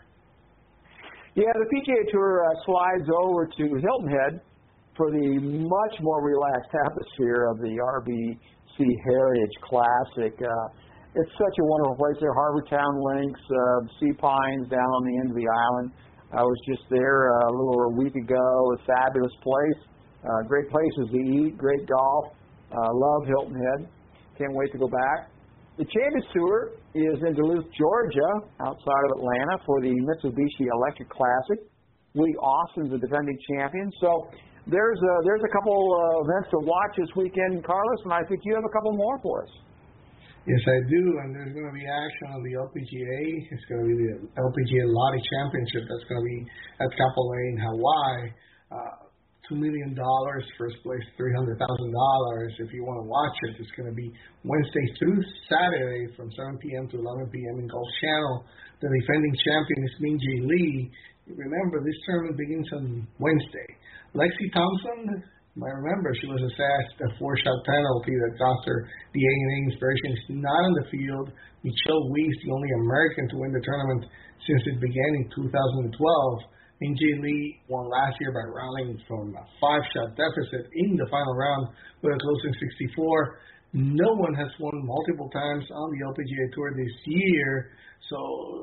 Yeah, the P G A Tour uh, slides over to Hilton Head for the much more relaxed atmosphere of the R B C Heritage Classic. Uh, it's such a wonderful place there. Harbor Town Links, uh, Sea Pines down on the end of the island. I was just there uh, a little over a week ago. A fabulous place. Uh, great places to eat, great golf. Uh, love Hilton Head. Can't wait to go back. The Champions Tour is in Duluth, Georgia, outside of Atlanta, for the Mitsubishi Electric Classic. Willie Austin's the defending champion. So there's a, there's a couple uh, events to watch this weekend, Carlos, and I think you have a couple more for us. Yes, I do, and there's going to be action on the L P G A. It's going to be the L P G A Lottie Championship. That's going to be at Kapolei in Hawaii. Uh, two million dollars, first place three hundred thousand dollars. If you want to watch it, it's going to be Wednesday through Saturday from seven p.m. to eleven p.m. in Golf Channel. The defending champion is Minjee Lee. Remember, this tournament begins on Wednesday. Lexi Thompson, you might remember, she was assessed a four-shot penalty that cost her the A and A inspiration. She's not on the field. Michelle Weiss, the only American to win the tournament since it began in two thousand twelve. Minjee Lee won last year by rallying from a five-shot deficit in the final round with a closing sixty-four. No one has won multiple times on the L P G A Tour this year, so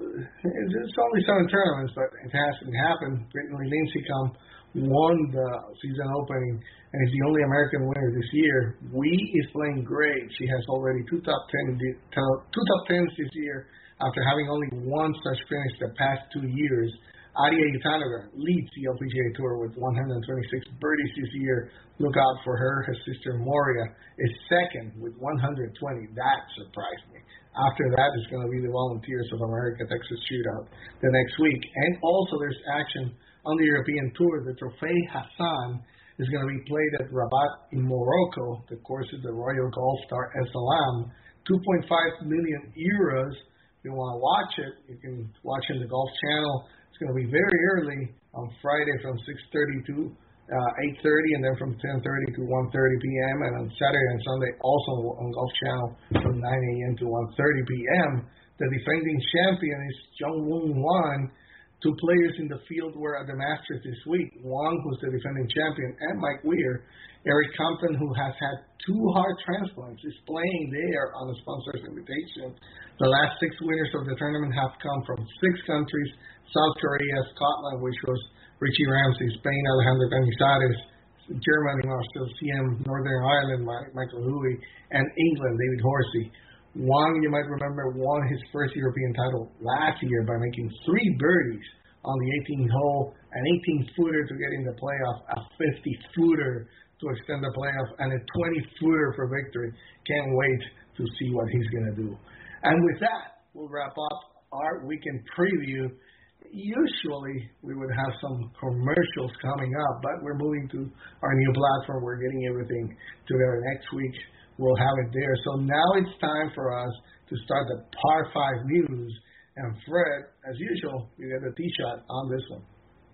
it's only seven tournaments, but it hasn't happened. Brittany Lincecum won the season opening and is the only American winner this year. Wee is playing great. She has already two top ten, two top tens this year after having only one such finish the past two years. Aria Yutanaga leads the L P G A Tour with one hundred twenty-six birdies this year. Look out for her. Her sister Moria is second with one hundred twenty. That surprised me. After that is going to be the Volunteers of America Texas Shootout the next week. And also there's action on the European Tour. The Trofei Hassan is going to be played at Rabat in Morocco. The course is the Royal Golf Star Es Salam. two point five million euros. If you want to watch it, you can watch it in the Golf Channel. It's going to be very early on Friday from six thirty to uh, eight thirty, and then from ten thirty to one thirty p.m. And on Saturday and Sunday also on Golf Channel from nine a.m. to one thirty p.m. The defending champion is Jung Woon Won. Two players in the field were at the Masters this week. Wong, who's the defending champion, and Mike Weir. Eric Compton, who has had two heart transplants, is playing there on a sponsor's invitation. The last six winners of the tournament have come from six countries: South Korea, Scotland, which was Richie Ramsey, Spain, Alejandro Canizares, Germany, Marcel Siem, Northern Ireland, Michael Huey, and England, David Horsey. Wong, you might remember, won his first European title last year by making three birdies on the eighteenth hole, an eighteen-footer to get in the playoff, a fifty-footer to extend the playoff, and a twenty-footer for victory. Can't wait to see what he's going to do. And with that, we'll wrap up our weekend preview. Usually, we would have some commercials coming up, but we're moving to our new platform. We're getting everything together next week. We'll have it there. So now it's time for us to start the Par five news. And Fred, as usual, you get the tee shot on this one.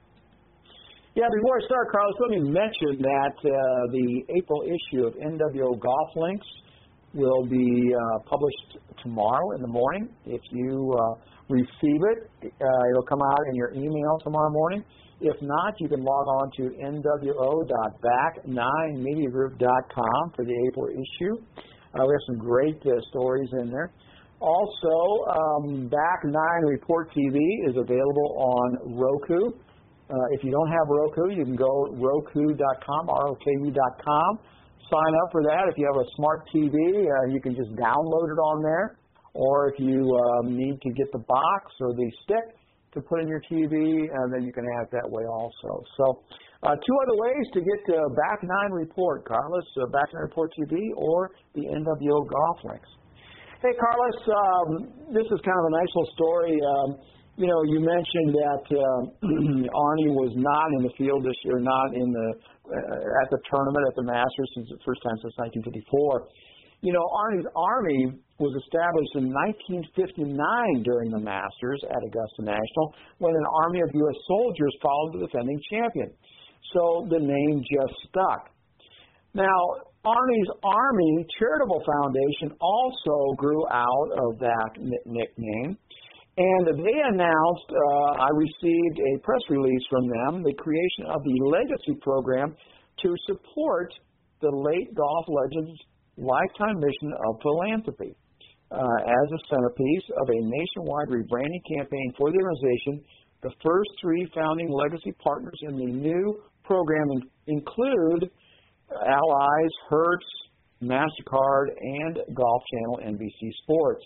Yeah, before I start, Carlos, let me mention that uh, the April issue of N W O Golf Links will be uh, published tomorrow in the morning. If you uh, receive it, uh, it'll come out in your email tomorrow morning. If not, you can log on to N W O dot back nine media group dot com for the April issue. Uh, we have some great uh, stories in there. Also, um, Back nine Report T V is available on Roku. Uh, if you don't have Roku, you can go roku dot com, R O K U dot com. Sign up for that. If you have a smart T V, uh, you can just download it on there. Or if you um, need to get the box or the stick to put in your T V, and then you can have it that way also. So uh, two other ways to get to Back nine Report, Carlos, uh, Back nine Report T V or the N W O Golf Links. Hey, Carlos, um, this is kind of a nice little story. Um, you know, you mentioned that uh, Arnie was not in the field this year, not in the uh, at the tournament at the Masters since the first time since nineteen fifty-four. You know, Arnie's Army was established in nineteen fifty-nine during the Masters at Augusta National when an army of U S soldiers followed the defending champion. So the name just stuck. Now, Arnie's Army Charitable Foundation also grew out of that nickname. And they announced, uh, I received a press release from them, the creation of the Legacy Program to support the late golf legend's lifetime mission of philanthropy. Uh, as a centerpiece of a nationwide rebranding campaign for the organization, the first three founding Legacy partners in the new program include Allies, Hertz, MasterCard, and Golf Channel N B C Sports.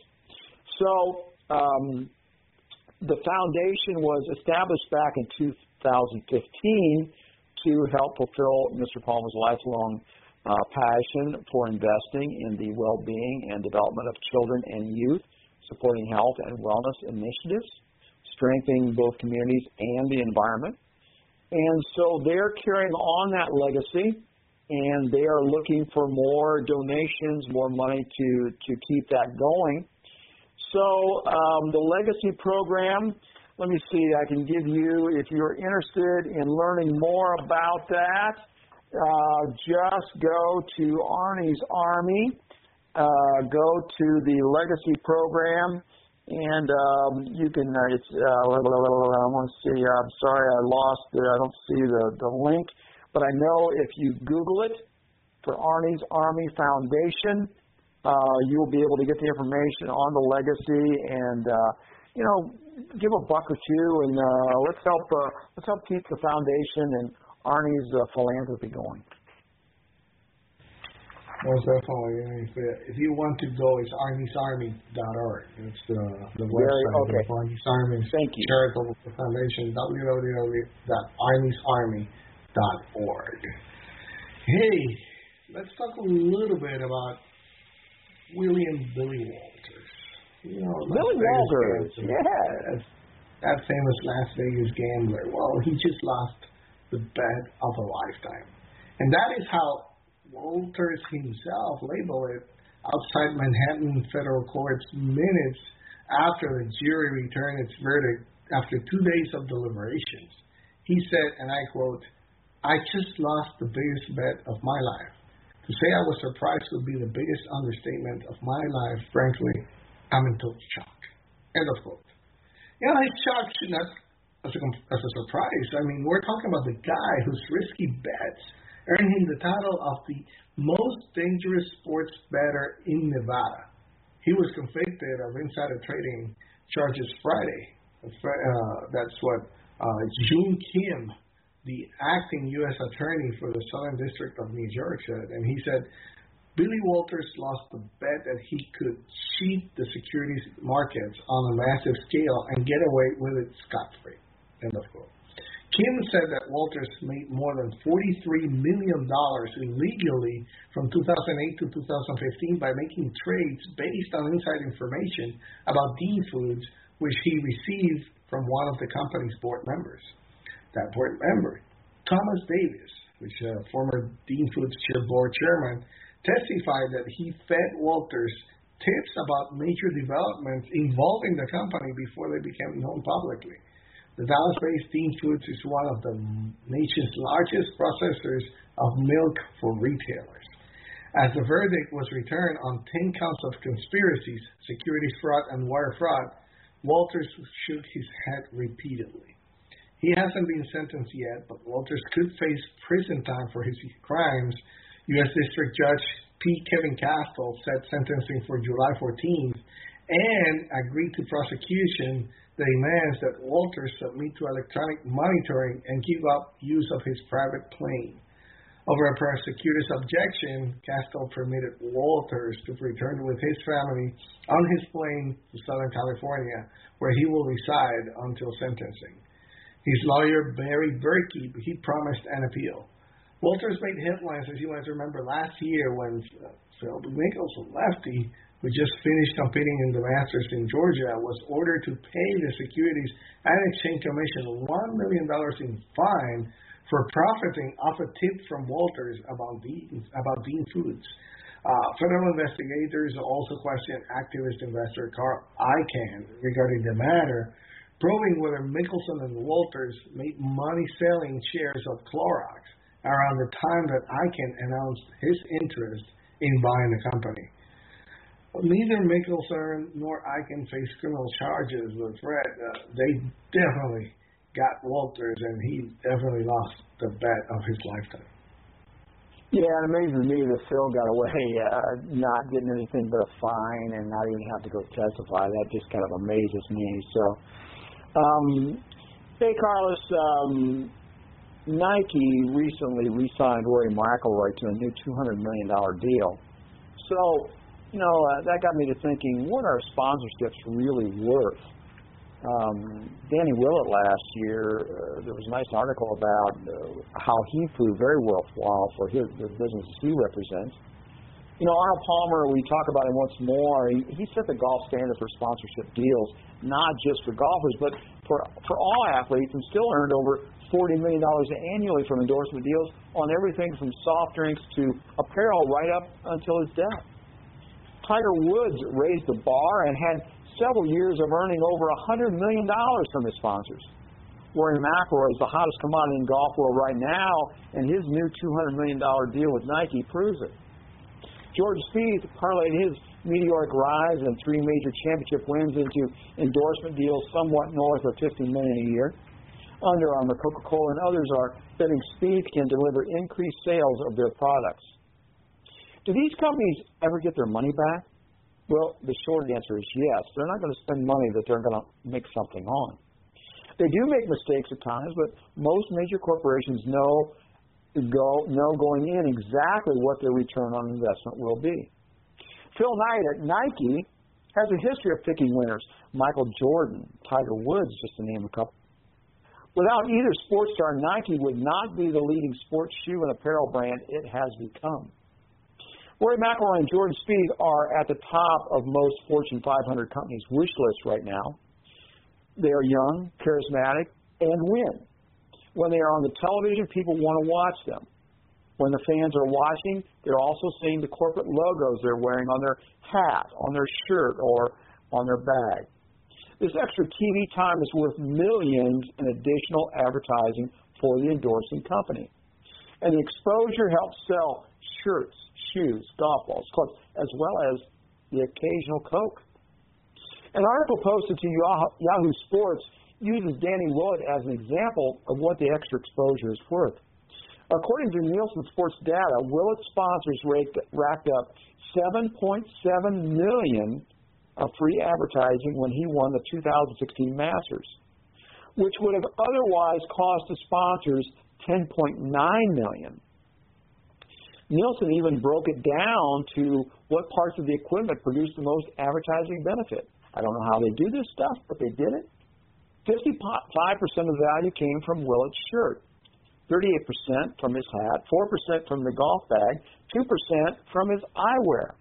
So um, the foundation was established back in two thousand fifteen to help fulfill Mister Palmer's lifelong uh, passion for investing in the well-being and development of children and youth, supporting health and wellness initiatives, strengthening both communities and the environment. And so they're carrying on that legacy, and they are looking for more donations, more money to, to keep that going. So um, the Legacy Program, let me see, I can give you, if you're interested in learning more about that, uh, just go to Arnie's Army, uh, go to the Legacy Program, and um, you can, uh, it's, uh, I want to see, I'm sorry I lost it, I don't see the, the link, but I know if you Google it for Arnie's Army Foundation, uh, you'll be able to get the information on the legacy and, uh, you know, give a buck or two, and uh, let's help uh, let's help keep the foundation and Arnie's uh, philanthropy going. Most definitely. If you want to go, it's arnies army dot org. It's the, the website okay. of Arnie's Army Thank you. Charitable Foundation, w w w dot arnies army dot org. Hey, let's talk a little bit about William Billy Walters. You know, Billy Walters, yes. That famous Las Vegas gambler. Well, he just lost the bet of a lifetime. And that is how Walters himself labeled it outside Manhattan Federal Court's minutes after the jury returned its verdict after two days of deliberations. He said, and I quote, "I just lost the biggest bet of my life. To say I was surprised would be the biggest understatement of my life. Frankly, I'm in total shock." End of quote. You know, his shock should not as a, as a surprise. I mean, we're talking about the guy whose risky bets earned him the title of the most dangerous sports bettor in Nevada. He was convicted of insider trading charges Friday. Uh, that's what uh, June Kim, the acting U S attorney for the Southern District of New York, said. And he said, Billy Walters lost the bet that he could cheat the securities markets on a massive scale and get away with it scot-free. End of quote. Kim said that Walters made more than forty-three million dollars illegally from two thousand eight to two thousand fifteen by making trades based on inside information about Dean Foods, which he received from one of the company's board members. That board member, Thomas Davis, which is a former Dean Foods board chairman, testified that he fed Walters tips about major developments involving the company before they became known publicly. The Dallas-based Dean Foods is one of the nation's largest processors of milk for retailers. As the verdict was returned on ten counts of conspiracies, securities fraud, and wire fraud, Walters shook his head repeatedly. He hasn't been sentenced yet, but Walters could face prison time for his crimes. U S District Judge P. Kevin Castle set sentencing for July fourteenth and agreed to prosecution that demands that Walters submit to electronic monitoring and give up use of his private plane. Over a prosecutor's objection, Castle permitted Walters to return with his family on his plane to Southern California, where he will reside until sentencing. His lawyer, Barry Berkey, he promised an appeal. Walters made headlines, as you might remember, last year when uh, Phil McMickelson, lefty, who just finished competing in the Masters in Georgia, was ordered to pay the Securities and Exchange Commission one million dollars in fine for profiting off a tip from Walters about Dean, about Dean Foods. Uh, federal investigators also questioned activist investor Carl Icahn regarding the matter, probing whether Mickelson and Walters made money selling shares of Clorox around the time that Icahn announced his interest in buying the company. Neither Mickelson nor Icahn face criminal charges, but Fred, uh, they definitely got Walters, and he definitely lost the bet of his lifetime. Yeah, it amazes me that Phil got away uh, not getting anything but a fine and not even have to go testify. That just kind of amazes me. So, um, hey, Carlos, um, Nike recently re-signed Rory McIlroy to a new two hundred million dollars deal. So, you know, uh, that got me to thinking, what are sponsorships really worth? Um, Danny Willett last year, uh, there was a nice article about uh, how he proved very worthwhile for his, the business he represents. You know, Arnold Palmer, we talk about him once more, he, he set the golf standard for sponsorship deals, not just for golfers, but for, for all athletes, and still earned over forty million dollars annually from endorsement deals on everything from soft drinks to apparel right up until his death. Tiger Woods raised the bar and had several years of earning over one hundred million dollars from his sponsors. Rory McIlroy is the hottest commodity in golf world right now, and his new two hundred million dollars deal with Nike proves it. Jordan Spieth parlayed his meteoric rise and three major championship wins into endorsement deals somewhat north of fifty million dollars a year. Under Armour, Coca-Cola, and others are betting Spieth can deliver increased sales of their products. Do these companies ever get their money back? Well, the short answer is yes. They're not going to spend money that they're going to make something on. They do make mistakes at times, but most major corporations know go know going in exactly what their return on investment will be. Phil Knight at Nike has a history of picking winners. Michael Jordan, Tiger Woods, just to name a couple. Without either sports star, Nike would not be the leading sports shoe and apparel brand it has become. Rory McIlroy and Jordan Spieth are at the top of most Fortune five hundred companies' wish lists right now. They are young, charismatic, and win. When they are on the television, people want to watch them. When the fans are watching, they're also seeing the corporate logos they're wearing on their hat, on their shirt, or on their bag. This extra T V time is worth millions in additional advertising for the endorsing company. And the exposure helps sell shirts, shoes, golf balls, clubs, as well as the occasional Coke. An article posted to Yahoo Sports uses Danny Willett as an example of what the extra exposure is worth. According to Nielsen Sports data, Willett's sponsors raked, racked up seven point seven million dollars of free advertising when he won the two thousand sixteen Masters, which would have otherwise cost the sponsors ten point nine million dollars. Nielsen even broke it down to what parts of the equipment produced the most advertising benefit. I don't know how they do this stuff, but they did it. fifty-five percent of the value came from Willett's shirt, thirty-eight percent from his hat, four percent from the golf bag, two percent from his eyewear.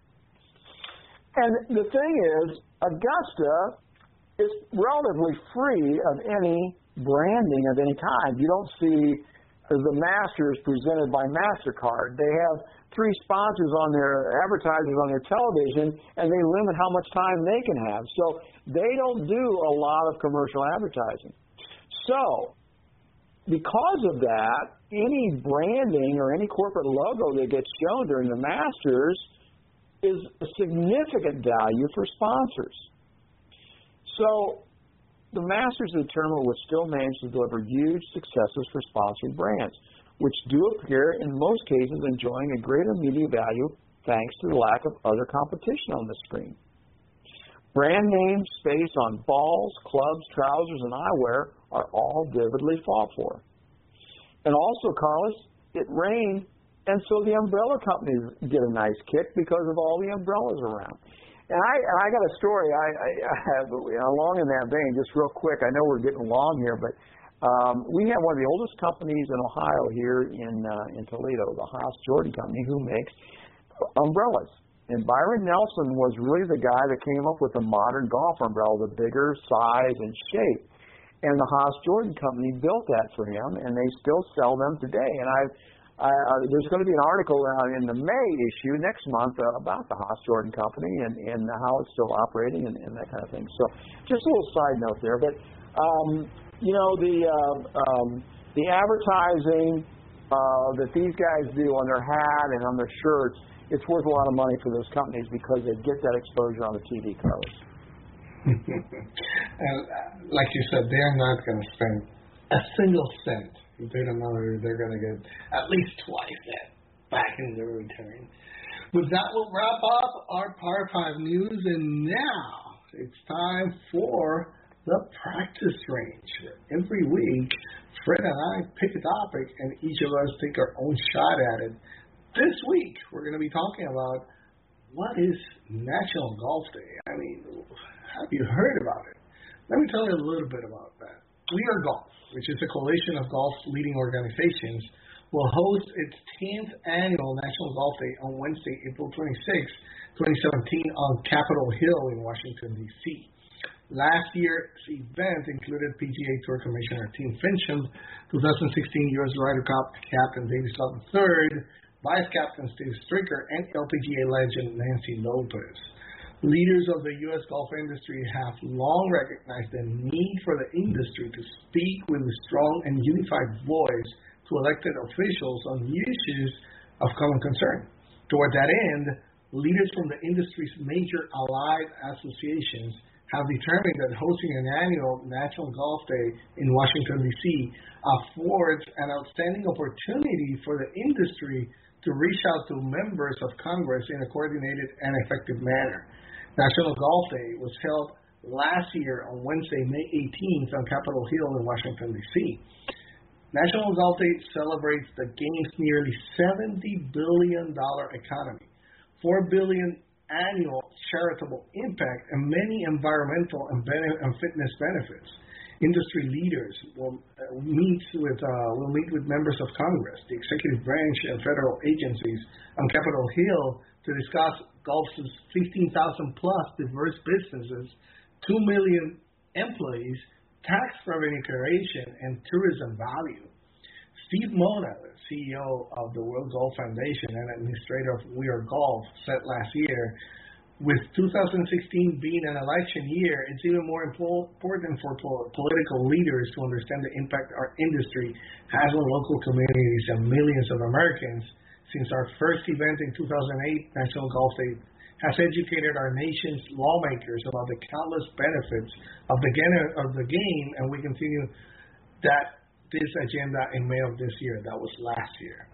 And the thing is, Augusta is relatively free of any branding of any kind. You don't see the Masters presented by MasterCard. They have three sponsors on their advertisers on their television, and they limit how much time they can have. So they don't do a lot of commercial advertising. So because of that, any branding or any corporate logo that gets shown during the Masters is a significant value for sponsors. So the Masters of the tournament will still manage to deliver huge successes for sponsored brands, which do appear in most cases enjoying a greater media value thanks to the lack of other competition on the screen. Brand names spaced on balls, clubs, trousers, and eyewear are all vividly fought for. And also, Carlos, it rained, and so the umbrella companies get a nice kick because of all the umbrellas around. And I, and I got a story I, I, I have along in that vein, just real quick. I know we're getting long here, but um, we have one of the oldest companies in Ohio here in uh, in Toledo, the Haas Jordan Company, who makes umbrellas. And Byron Nelson was really the guy that came up with the modern golf umbrella, the bigger size and shape. And the Haas Jordan Company built that for him, and they still sell them today. And I, I, I there's going to be an article uh, in the May issue next month uh, about the Haas Jordan Company and, and how it's still operating and, and that kind of thing. So just a little side note there. But, um, you know, the, uh, um, the advertising uh, that these guys do on their hat and on their shirts, it's worth a lot of money for those companies because they get that exposure on the T V codes. And uh, like you said, they're not going to spend a single cent. If they don't know, they're going to get at least twice that back in their return. But that will wrap up our Power five News, and now it's time for the practice range. Every week, Fred and I pick a topic, and each of us take our own shot at it. This week, we're going to be talking about what is National Golf Day. I mean, have you heard about it? Let me tell you a little bit about that. We Are Golf, which is a coalition of golf's leading organizations, will host its tenth annual National Golf Day on Wednesday, April twenty-sixth, twenty seventeen on Capitol Hill in Washington, D C Last year's event included P G A Tour Commissioner Tim Finchem, twenty sixteen U S Ryder Cup Captain Davis Love the third, Vice Captain Steve Stricker, and L P G A legend Nancy Lopez. Leaders of the U S golf industry have long recognized the need for the industry to speak with a strong and unified voice to elected officials on issues of common concern. Toward that end, leaders from the industry's major allied associations have determined that hosting an annual National Golf Day in Washington, D C affords an outstanding opportunity for the industry to reach out to members of Congress in a coordinated and effective manner. National Golf Day was held last year on Wednesday, May eighteenth on Capitol Hill in Washington, D C National Golf Day celebrates the game's nearly seventy billion dollars economy, four billion dollars annual charitable impact, and many environmental and, ben- and fitness benefits. Industry leaders will uh, meet with uh, will meet with members of Congress, the executive branch, and federal agencies on Capitol Hill to discuss golf's fifteen thousand plus diverse businesses, two million employees, tax revenue creation, and tourism value. Steve Mona, the C E O of the World Golf Foundation and administrator of We Are Golf, said last year, with two thousand sixteen being an election year, it's even more important for po- political leaders to understand the impact our industry has on local communities and millions of Americans. Since our first event in two thousand eight, National Golf Day has educated our nation's lawmakers about the countless benefits of the, game, of the game, and we continue that this agenda in May of this year. That was last year.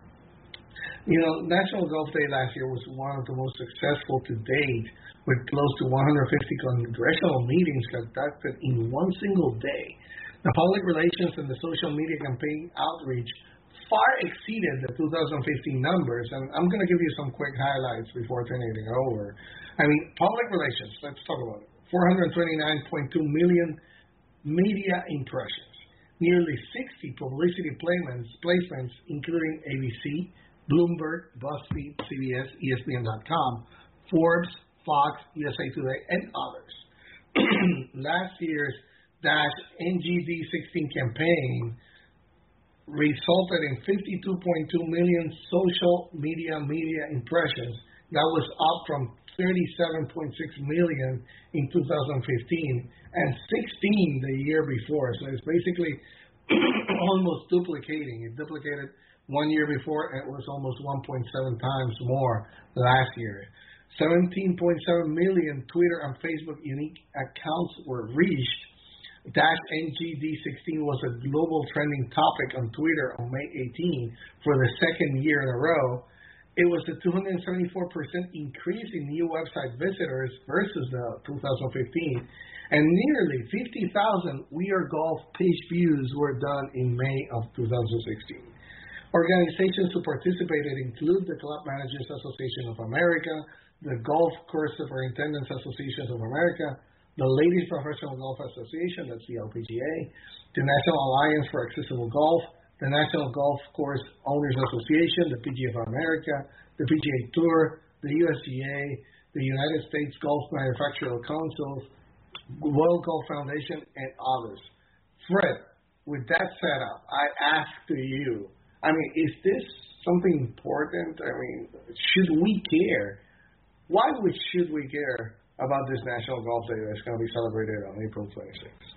You know, National Golf Day last year was one of the most successful to date, with close to one hundred fifty congressional meetings conducted in one single day. The public relations and the social media campaign outreach far exceeded the two thousand fifteen numbers, and I'm going to give you some quick highlights before turning it over. I mean, public relations, let's talk about it. four hundred twenty-nine point two million media impressions, nearly sixty publicity placements, placements including A B C, Bloomberg, BuzzFeed, C B S, E S P N dot com, Forbes, Fox, U S A Today, and others. Last year's Dash N G D sixteen campaign resulted in fifty-two point two million social media media impressions. That was up from thirty-seven point six million in two thousand fifteen and sixteen the year before. So it's basically almost duplicating. It duplicated one year before, and it was almost one point seven times more last year. seventeen point seven million Twitter and Facebook unique accounts were reached. Dash N G D sixteen was a global trending topic on Twitter on May eighteenth for the second year in a row. It was a two hundred seventy-four percent increase in new website visitors versus the two thousand fifteen, and nearly fifty thousand We Are Golf page views were done in May of two thousand sixteen. Organizations who participated include the Club Managers Association of America, the Golf Course Superintendents Association of America, the Ladies Professional Golf Association, that's the L P G A, the National Alliance for Accessible Golf, the National Golf Course Owners Association, the P G A of America, the P G A Tour, the U S G A, the United States Golf Manufacturer Council, World Golf Foundation, and others. Fred, with that setup, I ask to you, I mean, is this something important? I mean, should we care? Why would, should we care about this National Golf Day that's going to be celebrated on April twenty-sixth?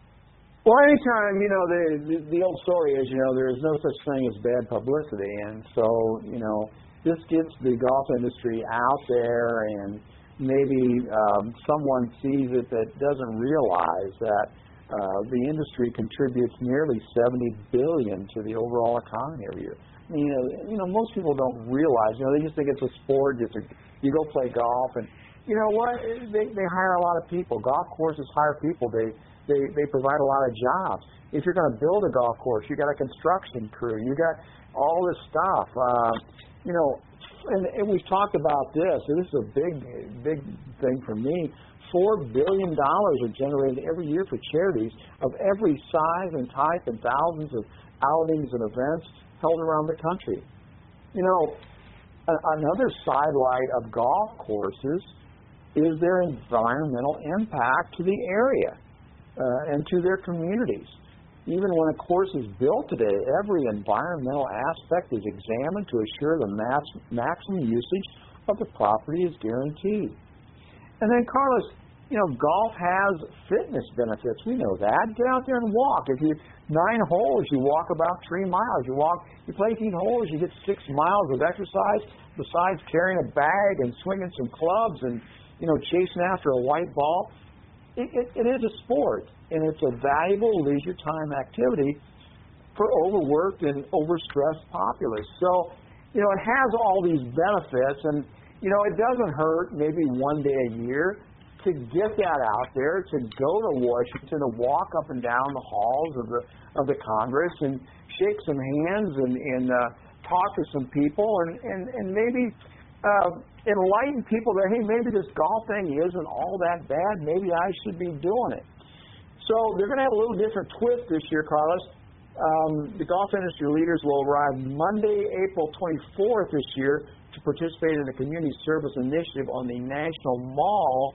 Well, anytime, you know, the, the the old story is, you know, there is no such thing as bad publicity. And so, you know, this gets the golf industry out there, and maybe um, someone sees it that doesn't realize that uh, the industry contributes nearly seventy billion dollars to the overall economy every year. I mean, you know, you know, most people don't realize, you know, they just think it's a sport. Just a, you go play golf, and you know what? They they hire a lot of people. Golf courses hire people. They They, they provide a lot of jobs. If you're going to build a golf course, you got a construction crew. You got all this stuff. Uh, you know, and, and we've talked about this. And this is a big, big thing for me. Four billion dollars are generated every year for charities of every size and type, and thousands of outings and events held around the country. You know, a, another sidelight of golf courses is their environmental impact to the area. Uh, and to their communities. Even when a course is built today, every environmental aspect is examined to assure the max, maximum usage of the property is guaranteed. And then, Carlos, you know, golf has fitness benefits. We know that. Get out there and walk. If you nine holes, you walk about three miles. You walk. You play eighteen holes, you get six miles of exercise. Besides carrying a bag and swinging some clubs and, you know, chasing after a white ball. It, it, it is a sport, and it's a valuable leisure time activity for overworked and overstressed populace. So, you know, it has all these benefits, and, you know, it doesn't hurt maybe one day a year to get that out there, to go to Washington, to walk up and down the halls of the of the Congress and shake some hands and, and uh, talk to some people and, and, and maybe uh, enlighten people that, hey, maybe this golf thing isn't all that bad. Maybe I should be doing it. So they're going to have a little different twist this year, Carlos. Um, the golf industry leaders will arrive Monday, April twenty-fourth this year to participate in the Community Service Initiative on the National Mall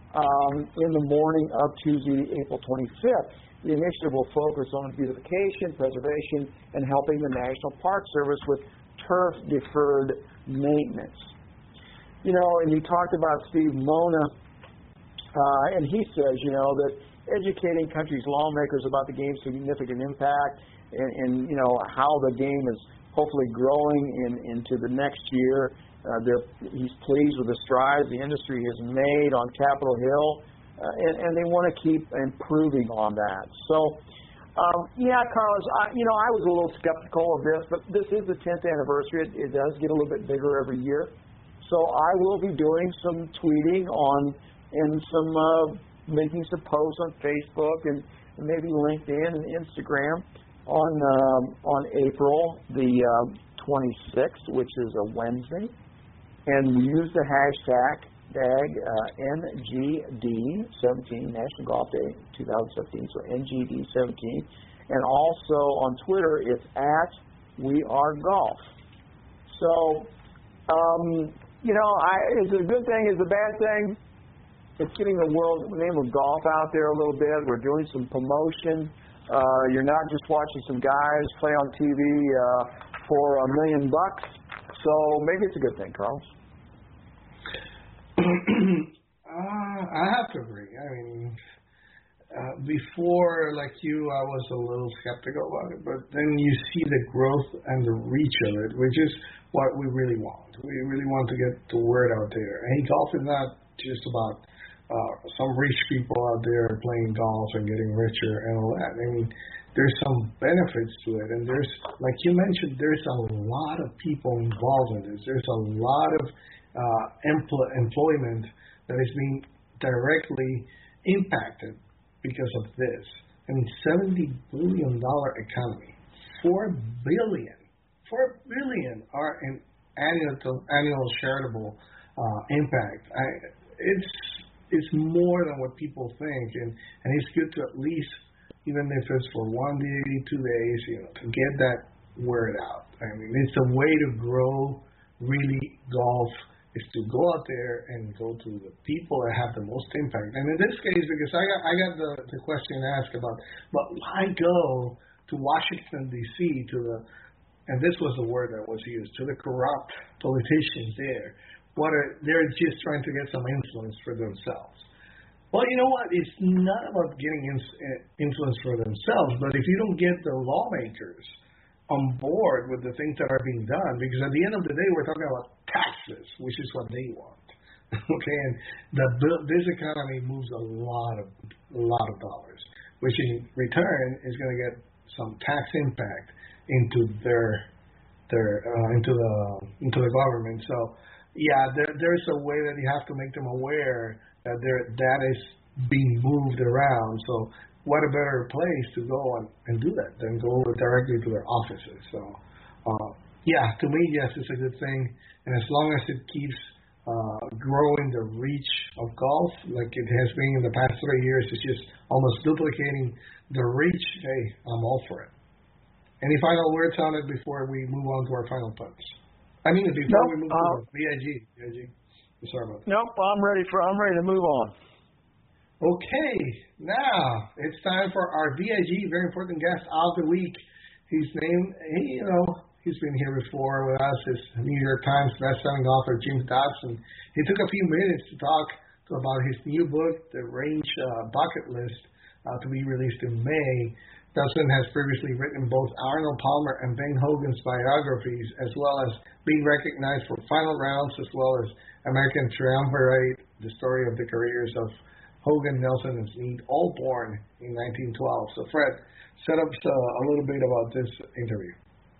um, in the morning of Tuesday, April twenty-fifth. The initiative will focus on beautification, preservation, and helping the National Park Service with turf-deferred maintenance. You know, and you talked about Steve Mona, uh, and he says, you know, that educating country's lawmakers about the game's significant impact and, and you know, how the game is hopefully growing in, into the next year. Uh, he's pleased with the strides the industry has made on Capitol Hill, uh, and, and they want to keep improving on that. So, um, yeah, Carlos, I, you know, I was a little skeptical of this, but this is the tenth anniversary. It, it does get a little bit bigger every year. So I will be doing some tweeting on and some uh, making some posts on Facebook and maybe LinkedIn and Instagram on um, on April the uh, twenty-sixth, which is a Wednesday, and use the hashtag tag uh, N G D seventeen, National Golf Day twenty seventeen, so N G D seventeen, and also on Twitter it's at We Are Golf. So. Um, You know, I, it's a good thing, it's a bad thing. It's getting the world, the name of golf out there a little bit. We're doing some promotion. Uh, you're not just watching some guys play on T V uh, for a million bucks. So maybe it's a good thing, Carlos. uh, I have to agree. I mean, uh, before, like you, I was a little skeptical about it. But then you see the growth and the reach of it, which is what we really want. We really want to get the word out there. Hey, golf is not just about uh, some rich people out there playing golf and getting richer and all that. I mean, there's some benefits to it. And there's, like you mentioned, there's a lot of people involved in this. There's a lot of uh, empl- employment that is being directly impacted because of this. I mean, seventy billion dollars economy, four billion dollars. Four billion are in annual annual charitable uh, impact. I, it's it's more than what people think, and, and it's good to at least, even if it's for one day, two days, you know, to get that word out. I mean, it's a way to grow really golf is to go out there and go to the people that have the most impact. And in this case, because I got I got the, the question asked about, but why go to Washington, D C to the, and this was the word that was used, to the corrupt politicians there. What are, they're just trying to get some influence for themselves. Well, you know what? It's not about getting influence for themselves, but if you don't get the lawmakers on board with the things that are being done, because at the end of the day, we're talking about taxes, which is what they want. Okay, and the this economy moves a lot of a lot of dollars, which in return is going to get some tax impact into their their uh, into the into the government. So yeah, there, there's a way that you have to make them aware that there that is being moved around. So what a better place to go and, and do that than go directly to their offices. So, uh, yeah, to me, yes, it's a good thing. And as long as it keeps uh, growing the reach of golf, like it has been in the past three years, it's just almost duplicating the reach. Hey, I'm all for it. Any final words on it before we move on to our final punch? I mean, before nope, we move uh, to B I G. B I G. Sorry about that. Nope, I'm ready for. I'm ready to move on. Okay, now it's time for our V I G, very important guest of the week. His name, he, you know, he's been here before with us. Is New York Times bestselling author Jim Dodson. He took a few minutes to talk to about his new book, The Range uh, Bucket List, uh, to be released in May. Dodson has previously written both Arnold Palmer and Ben Hogan's biographies, as well as being recognized for Final Rounds, as well as American Triumvirate, the story of the careers of Hogan, Nelson, and Snead, all born in nineteen twelve. So, Fred, set up uh, a little bit about this interview.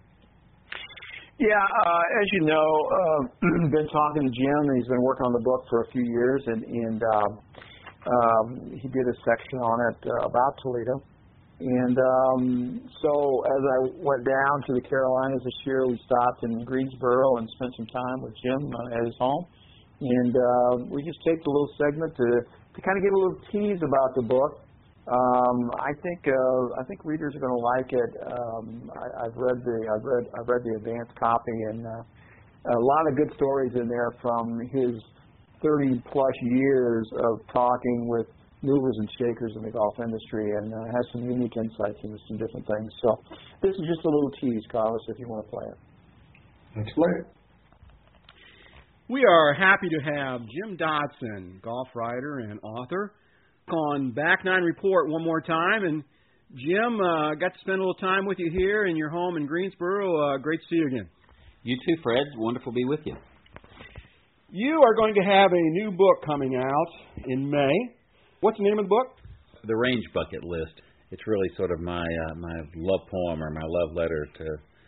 Yeah, uh, as you know, uh, been talking to Jim, and he's been working on the book for a few years, and, and uh, um, he did a section on it uh, about Toledo. And um, so as I went down to the Carolinas this year, we stopped in Greensboro and spent some time with Jim uh, at his home. And uh, we just taped a little segment to, to kind of give a little tease about the book. Um, I think uh, I think readers are going to like it. Um, I, I've read the I've read I've read the advanced copy, and uh, a lot of good stories in there from his thirty plus years of talking with movers and shakers in the golf industry, and uh, has some unique insights into some different things. So this is just a little tease, Carlos, if you want to play it. Let's play it. We are happy to have Jim Dodson, golf writer and author, on Back Nine Report one more time. And Jim, uh, got to spend a little time with you here in your home in Greensboro. Uh, great to see you again. You too, Fred. Wonderful to be with you. You are going to have a new book coming out in May. What's the name of the book? The Range Bucket List. It's really sort of my uh, my love poem or my love letter to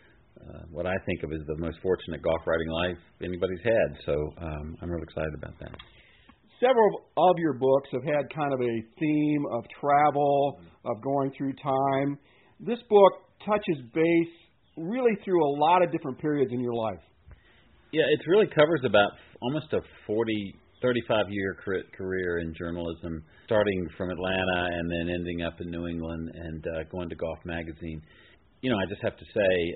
uh, what I think of as the most fortunate golf writing life anybody's had. So um, I'm really excited about that. Several of your books have had kind of a theme of travel, of going through time. This book touches base really through a lot of different periods in your life. Yeah, it really covers about almost a forty, thirty-five-year career in journalism, starting from Atlanta and then ending up in New England and uh, going to Golf Magazine. You know, I just have to say,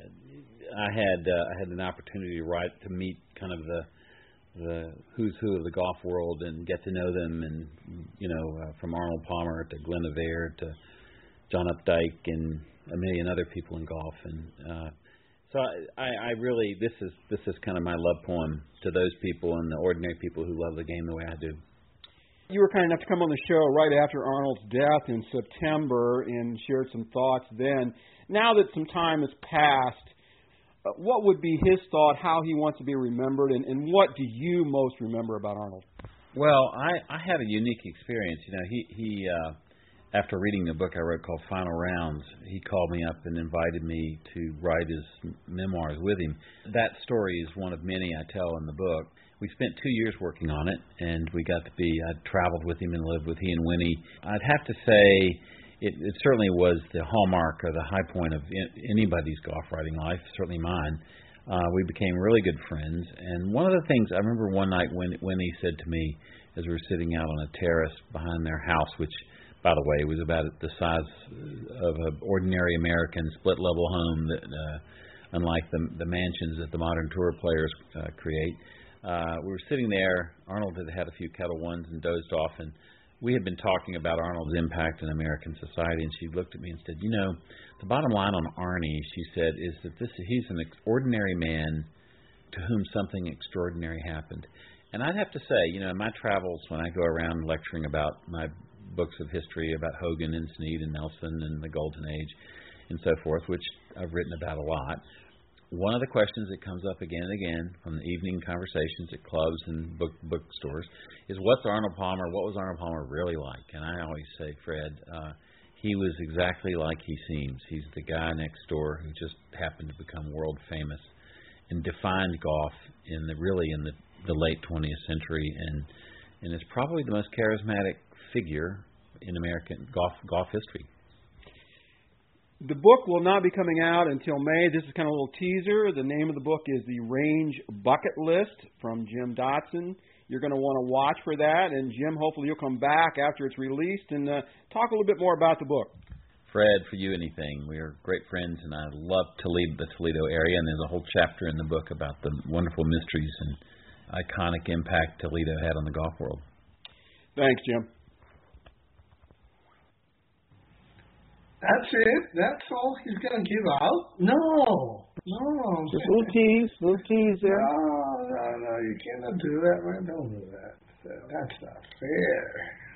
uh, I had uh, I had an opportunity to write to meet kind of the the who's who of the golf world and get to know them, and you know, uh, from Arnold Palmer to Glenn Avere to John Updike and a million other people in golf, and uh, so I, I really this is this is kind of my love poem to those people and the ordinary people who love the game the way I do. You were kind enough to come on the show right after Arnold's death in September and shared some thoughts then. Now that some time has passed, uh, what would be his thought, how he wants to be remembered, and, and what do you most remember about Arnold? Well, I, I had a unique experience. You know, he, he uh, after reading the book I wrote called Final Rounds, he called me up and invited me to write his memoirs with him. That story is one of many I tell in the book. We spent two years working on it, and we got to be, I traveled with him and lived with he and Winnie. I'd have to say it, it certainly was the hallmark or the high point of anybody's golf writing life, certainly mine. Uh, we became really good friends, and one of the things, I remember one night when Winnie said to me, as we were sitting out on a terrace behind their house, which, by the way, was about the size of an ordinary American split-level home, that, uh, unlike the, the mansions that the modern tour players uh, create. uh, we were sitting there. Arnold had had a few Kettle Ones and dozed off, and we had been talking about Arnold's impact in American society, and she looked at me and said, you know, the bottom line on Arnie, she said, is that this he's an ordinary man to whom something extraordinary happened. And I'd have to say, you know, in my travels, when I go around lecturing about my books of history about Hogan and Snead and Nelson and the Golden Age and so forth, which I've written about a lot, one of the questions that comes up again and again from the evening conversations at clubs and book bookstores is, what's Arnold Palmer, what was Arnold Palmer really like? And I always say, Fred, uh, he was exactly like he seems. He's the guy next door who just happened to become world famous and defined golf in the really in the, the late twentieth century, and and is probably the most charismatic figure in American golf golf history. The book will not be coming out until May. This is kind of a little teaser. The name of the book is The Range Bucket List from Jim Dotson. You're going to want to watch for that. And, Jim, hopefully you'll come back after it's released and uh, talk a little bit more about the book. Fred, for you, anything. We are great friends, and I love Toledo, the Toledo area. And there's a whole chapter in the book about the wonderful mysteries and iconic impact Toledo had on the golf world. Thanks, Jim. That's it? That's all he's going to give out? No. No. Just a little tease, little tease there. No, no, no. You cannot do that, man. Don't do that. That's not fair.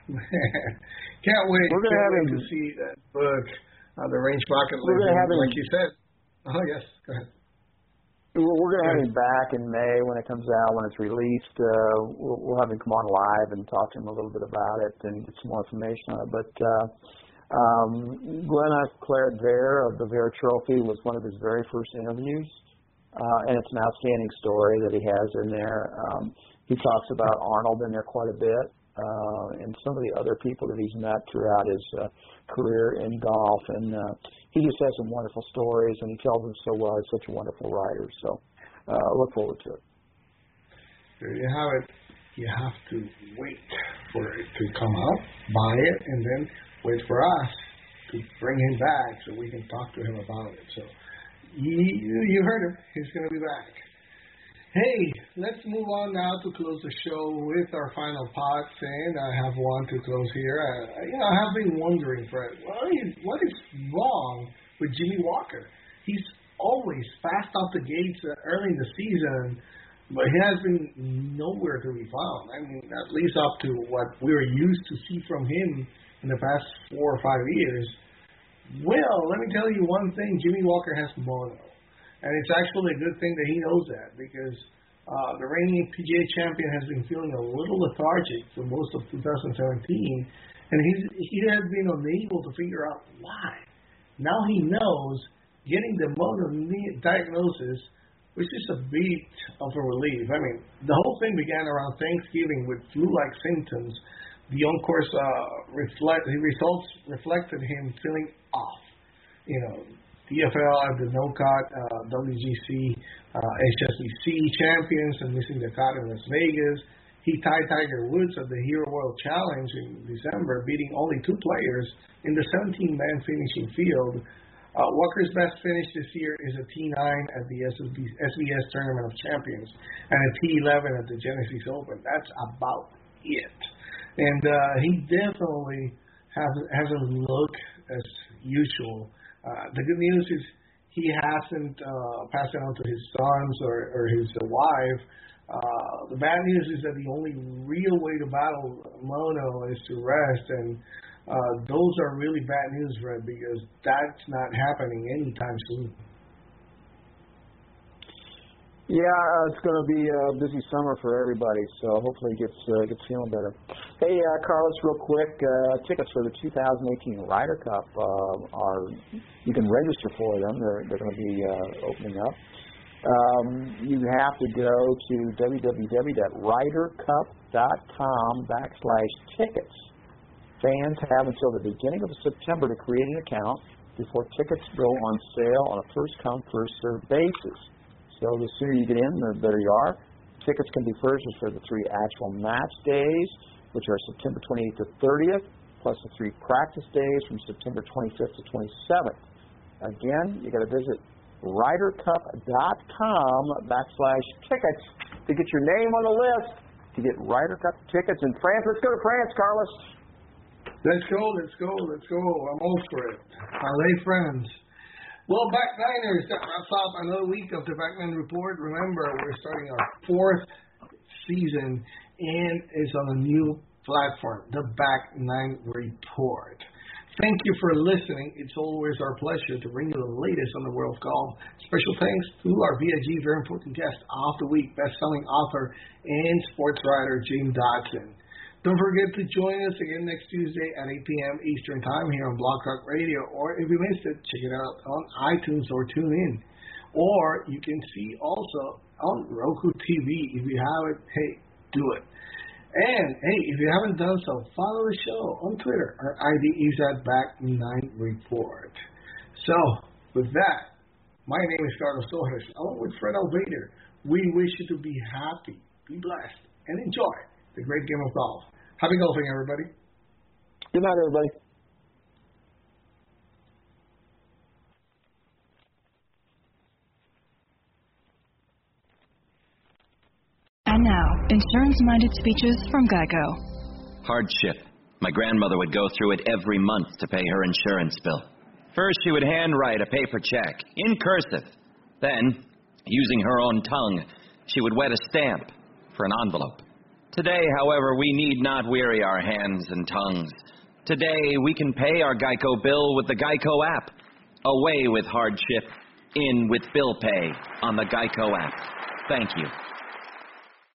Man. Can't wait, We're gonna can't have wait him, to see that book, uh, The Range Bucket We're List. gonna have Like him, you said. Oh, yes. Go ahead. We're, we're going to have him back in May when it comes out, when it's released. Uh, we'll, we'll have him come on live and talk to him a little bit about it and get some more information on it. But uh, um, Glenn Claret Vare of the Vare Trophy was one of his very first interviews, uh, and it's an outstanding story that he has in there. Um, he talks about Arnold in there quite a bit, uh, and some of the other people that he's met throughout his uh, career in golf, and uh, he just has some wonderful stories, and he tells them so well. He's such a wonderful writer, so uh, look forward to it. There you have it. You have to wait for it to come out, buy it, and then wait for us to bring him back so we can talk to him about it. So you, you heard him. He's going to be back. Hey, let's move on now to close the show with our final pots, and I have one to close here. I, you know, I have been wondering, Fred, what is, what is wrong with Jimmy Walker? He's always fast out the gates uh, early in the season, but he has been nowhere to be found. I mean, at least up to what we were used to see from him in the past four or five years. Well, let me tell you one thing. Jimmy Walker has mono. And it's actually a good thing that he knows that, because uh, the reigning P G A champion has been feeling a little lethargic for most of two thousand seventeen, and he's, he has been unable to figure out why. Now he knows getting the mono diagnosis was just a bit of a relief. I mean, the whole thing began around Thanksgiving with flu-like symptoms. The on-course uh, reflect, the results reflected him feeling off. You know, D F L at the no-cut, uh, W G C, uh, H S B C champions, and missing the cut in Las Vegas. He tied Tiger Woods at the Hero World Challenge in December, beating only two players in the seventeen-man finishing field. Uh, Walker's best finish this year is a T nine at the S B S Tournament of Champions and a T eleven at the Genesis Open. That's about it. And uh, he definitely has, hasn't looked as usual. Uh, the good news is he hasn't uh, passed it on to his sons or, or his uh, wife. Uh, the bad news is that the only real way to battle mono is to rest, and uh, those are really bad news, Fred, because that's not happening anytime soon. Yeah, uh, it's going to be a busy summer for everybody, so hopefully he gets uh, gets feeling better. Hey, uh, Carlos, real quick, uh, tickets for the two thousand eighteen Ryder Cup uh, are, you can register for them. They're, they're going to be uh, opening up. Um, you have to go to www.rydercup.com backslash tickets. Fans have until the beginning of September to create an account before tickets go on sale on a first-come, first-served basis. So the sooner you get in, the better you are. Tickets can be purchased for the three actual match days, which are September twenty-eighth to thirtieth, plus the three practice days from September twenty-fifth to twenty-seventh. Again, you got to visit rydercup.com backslash tickets to get your name on the list to get Ryder Cup tickets in France. Let's go to France, Carlos. Let's go, let's go, let's go. I'm all for it. Allez, friends. Well, Back Niners, that wraps up another week of the Back Nine Report. Remember, we're starting our fourth season, and it's on a new platform, the Back Nine Report. Thank you for listening. It's always our pleasure to bring you the latest on the world of golf. Special thanks to our V I G, very important guest of the week, best-selling author and sports writer, Jim Dodson. Don't forget to join us again next Tuesday at eight p.m. Eastern Time here on Blog Talk Radio. Or if you missed it, check it out on iTunes or TuneIn. Or you can see also on Roku T V. If you haven't, hey, do it. And, hey, if you haven't done so, follow the show on Twitter. Our I D is at Back Nine Report. So, with that, my name is Carlos Torres, along with Fred Alvader. We wish you to be happy, be blessed, and enjoy the great game of golf. Happy golfing, everybody. Good night, everybody. And now, insurance-minded speeches from Geico. Hardship. My grandmother would go through it every month to pay her insurance bill. First, she would handwrite a paper check in cursive. Then, using her own tongue, she would wet a stamp for an envelope. Today, however, we need not weary our hands and tongues. Today, we can pay our Geico bill with the Geico app. Away with hardship, in with bill pay on the Geico app. Thank you.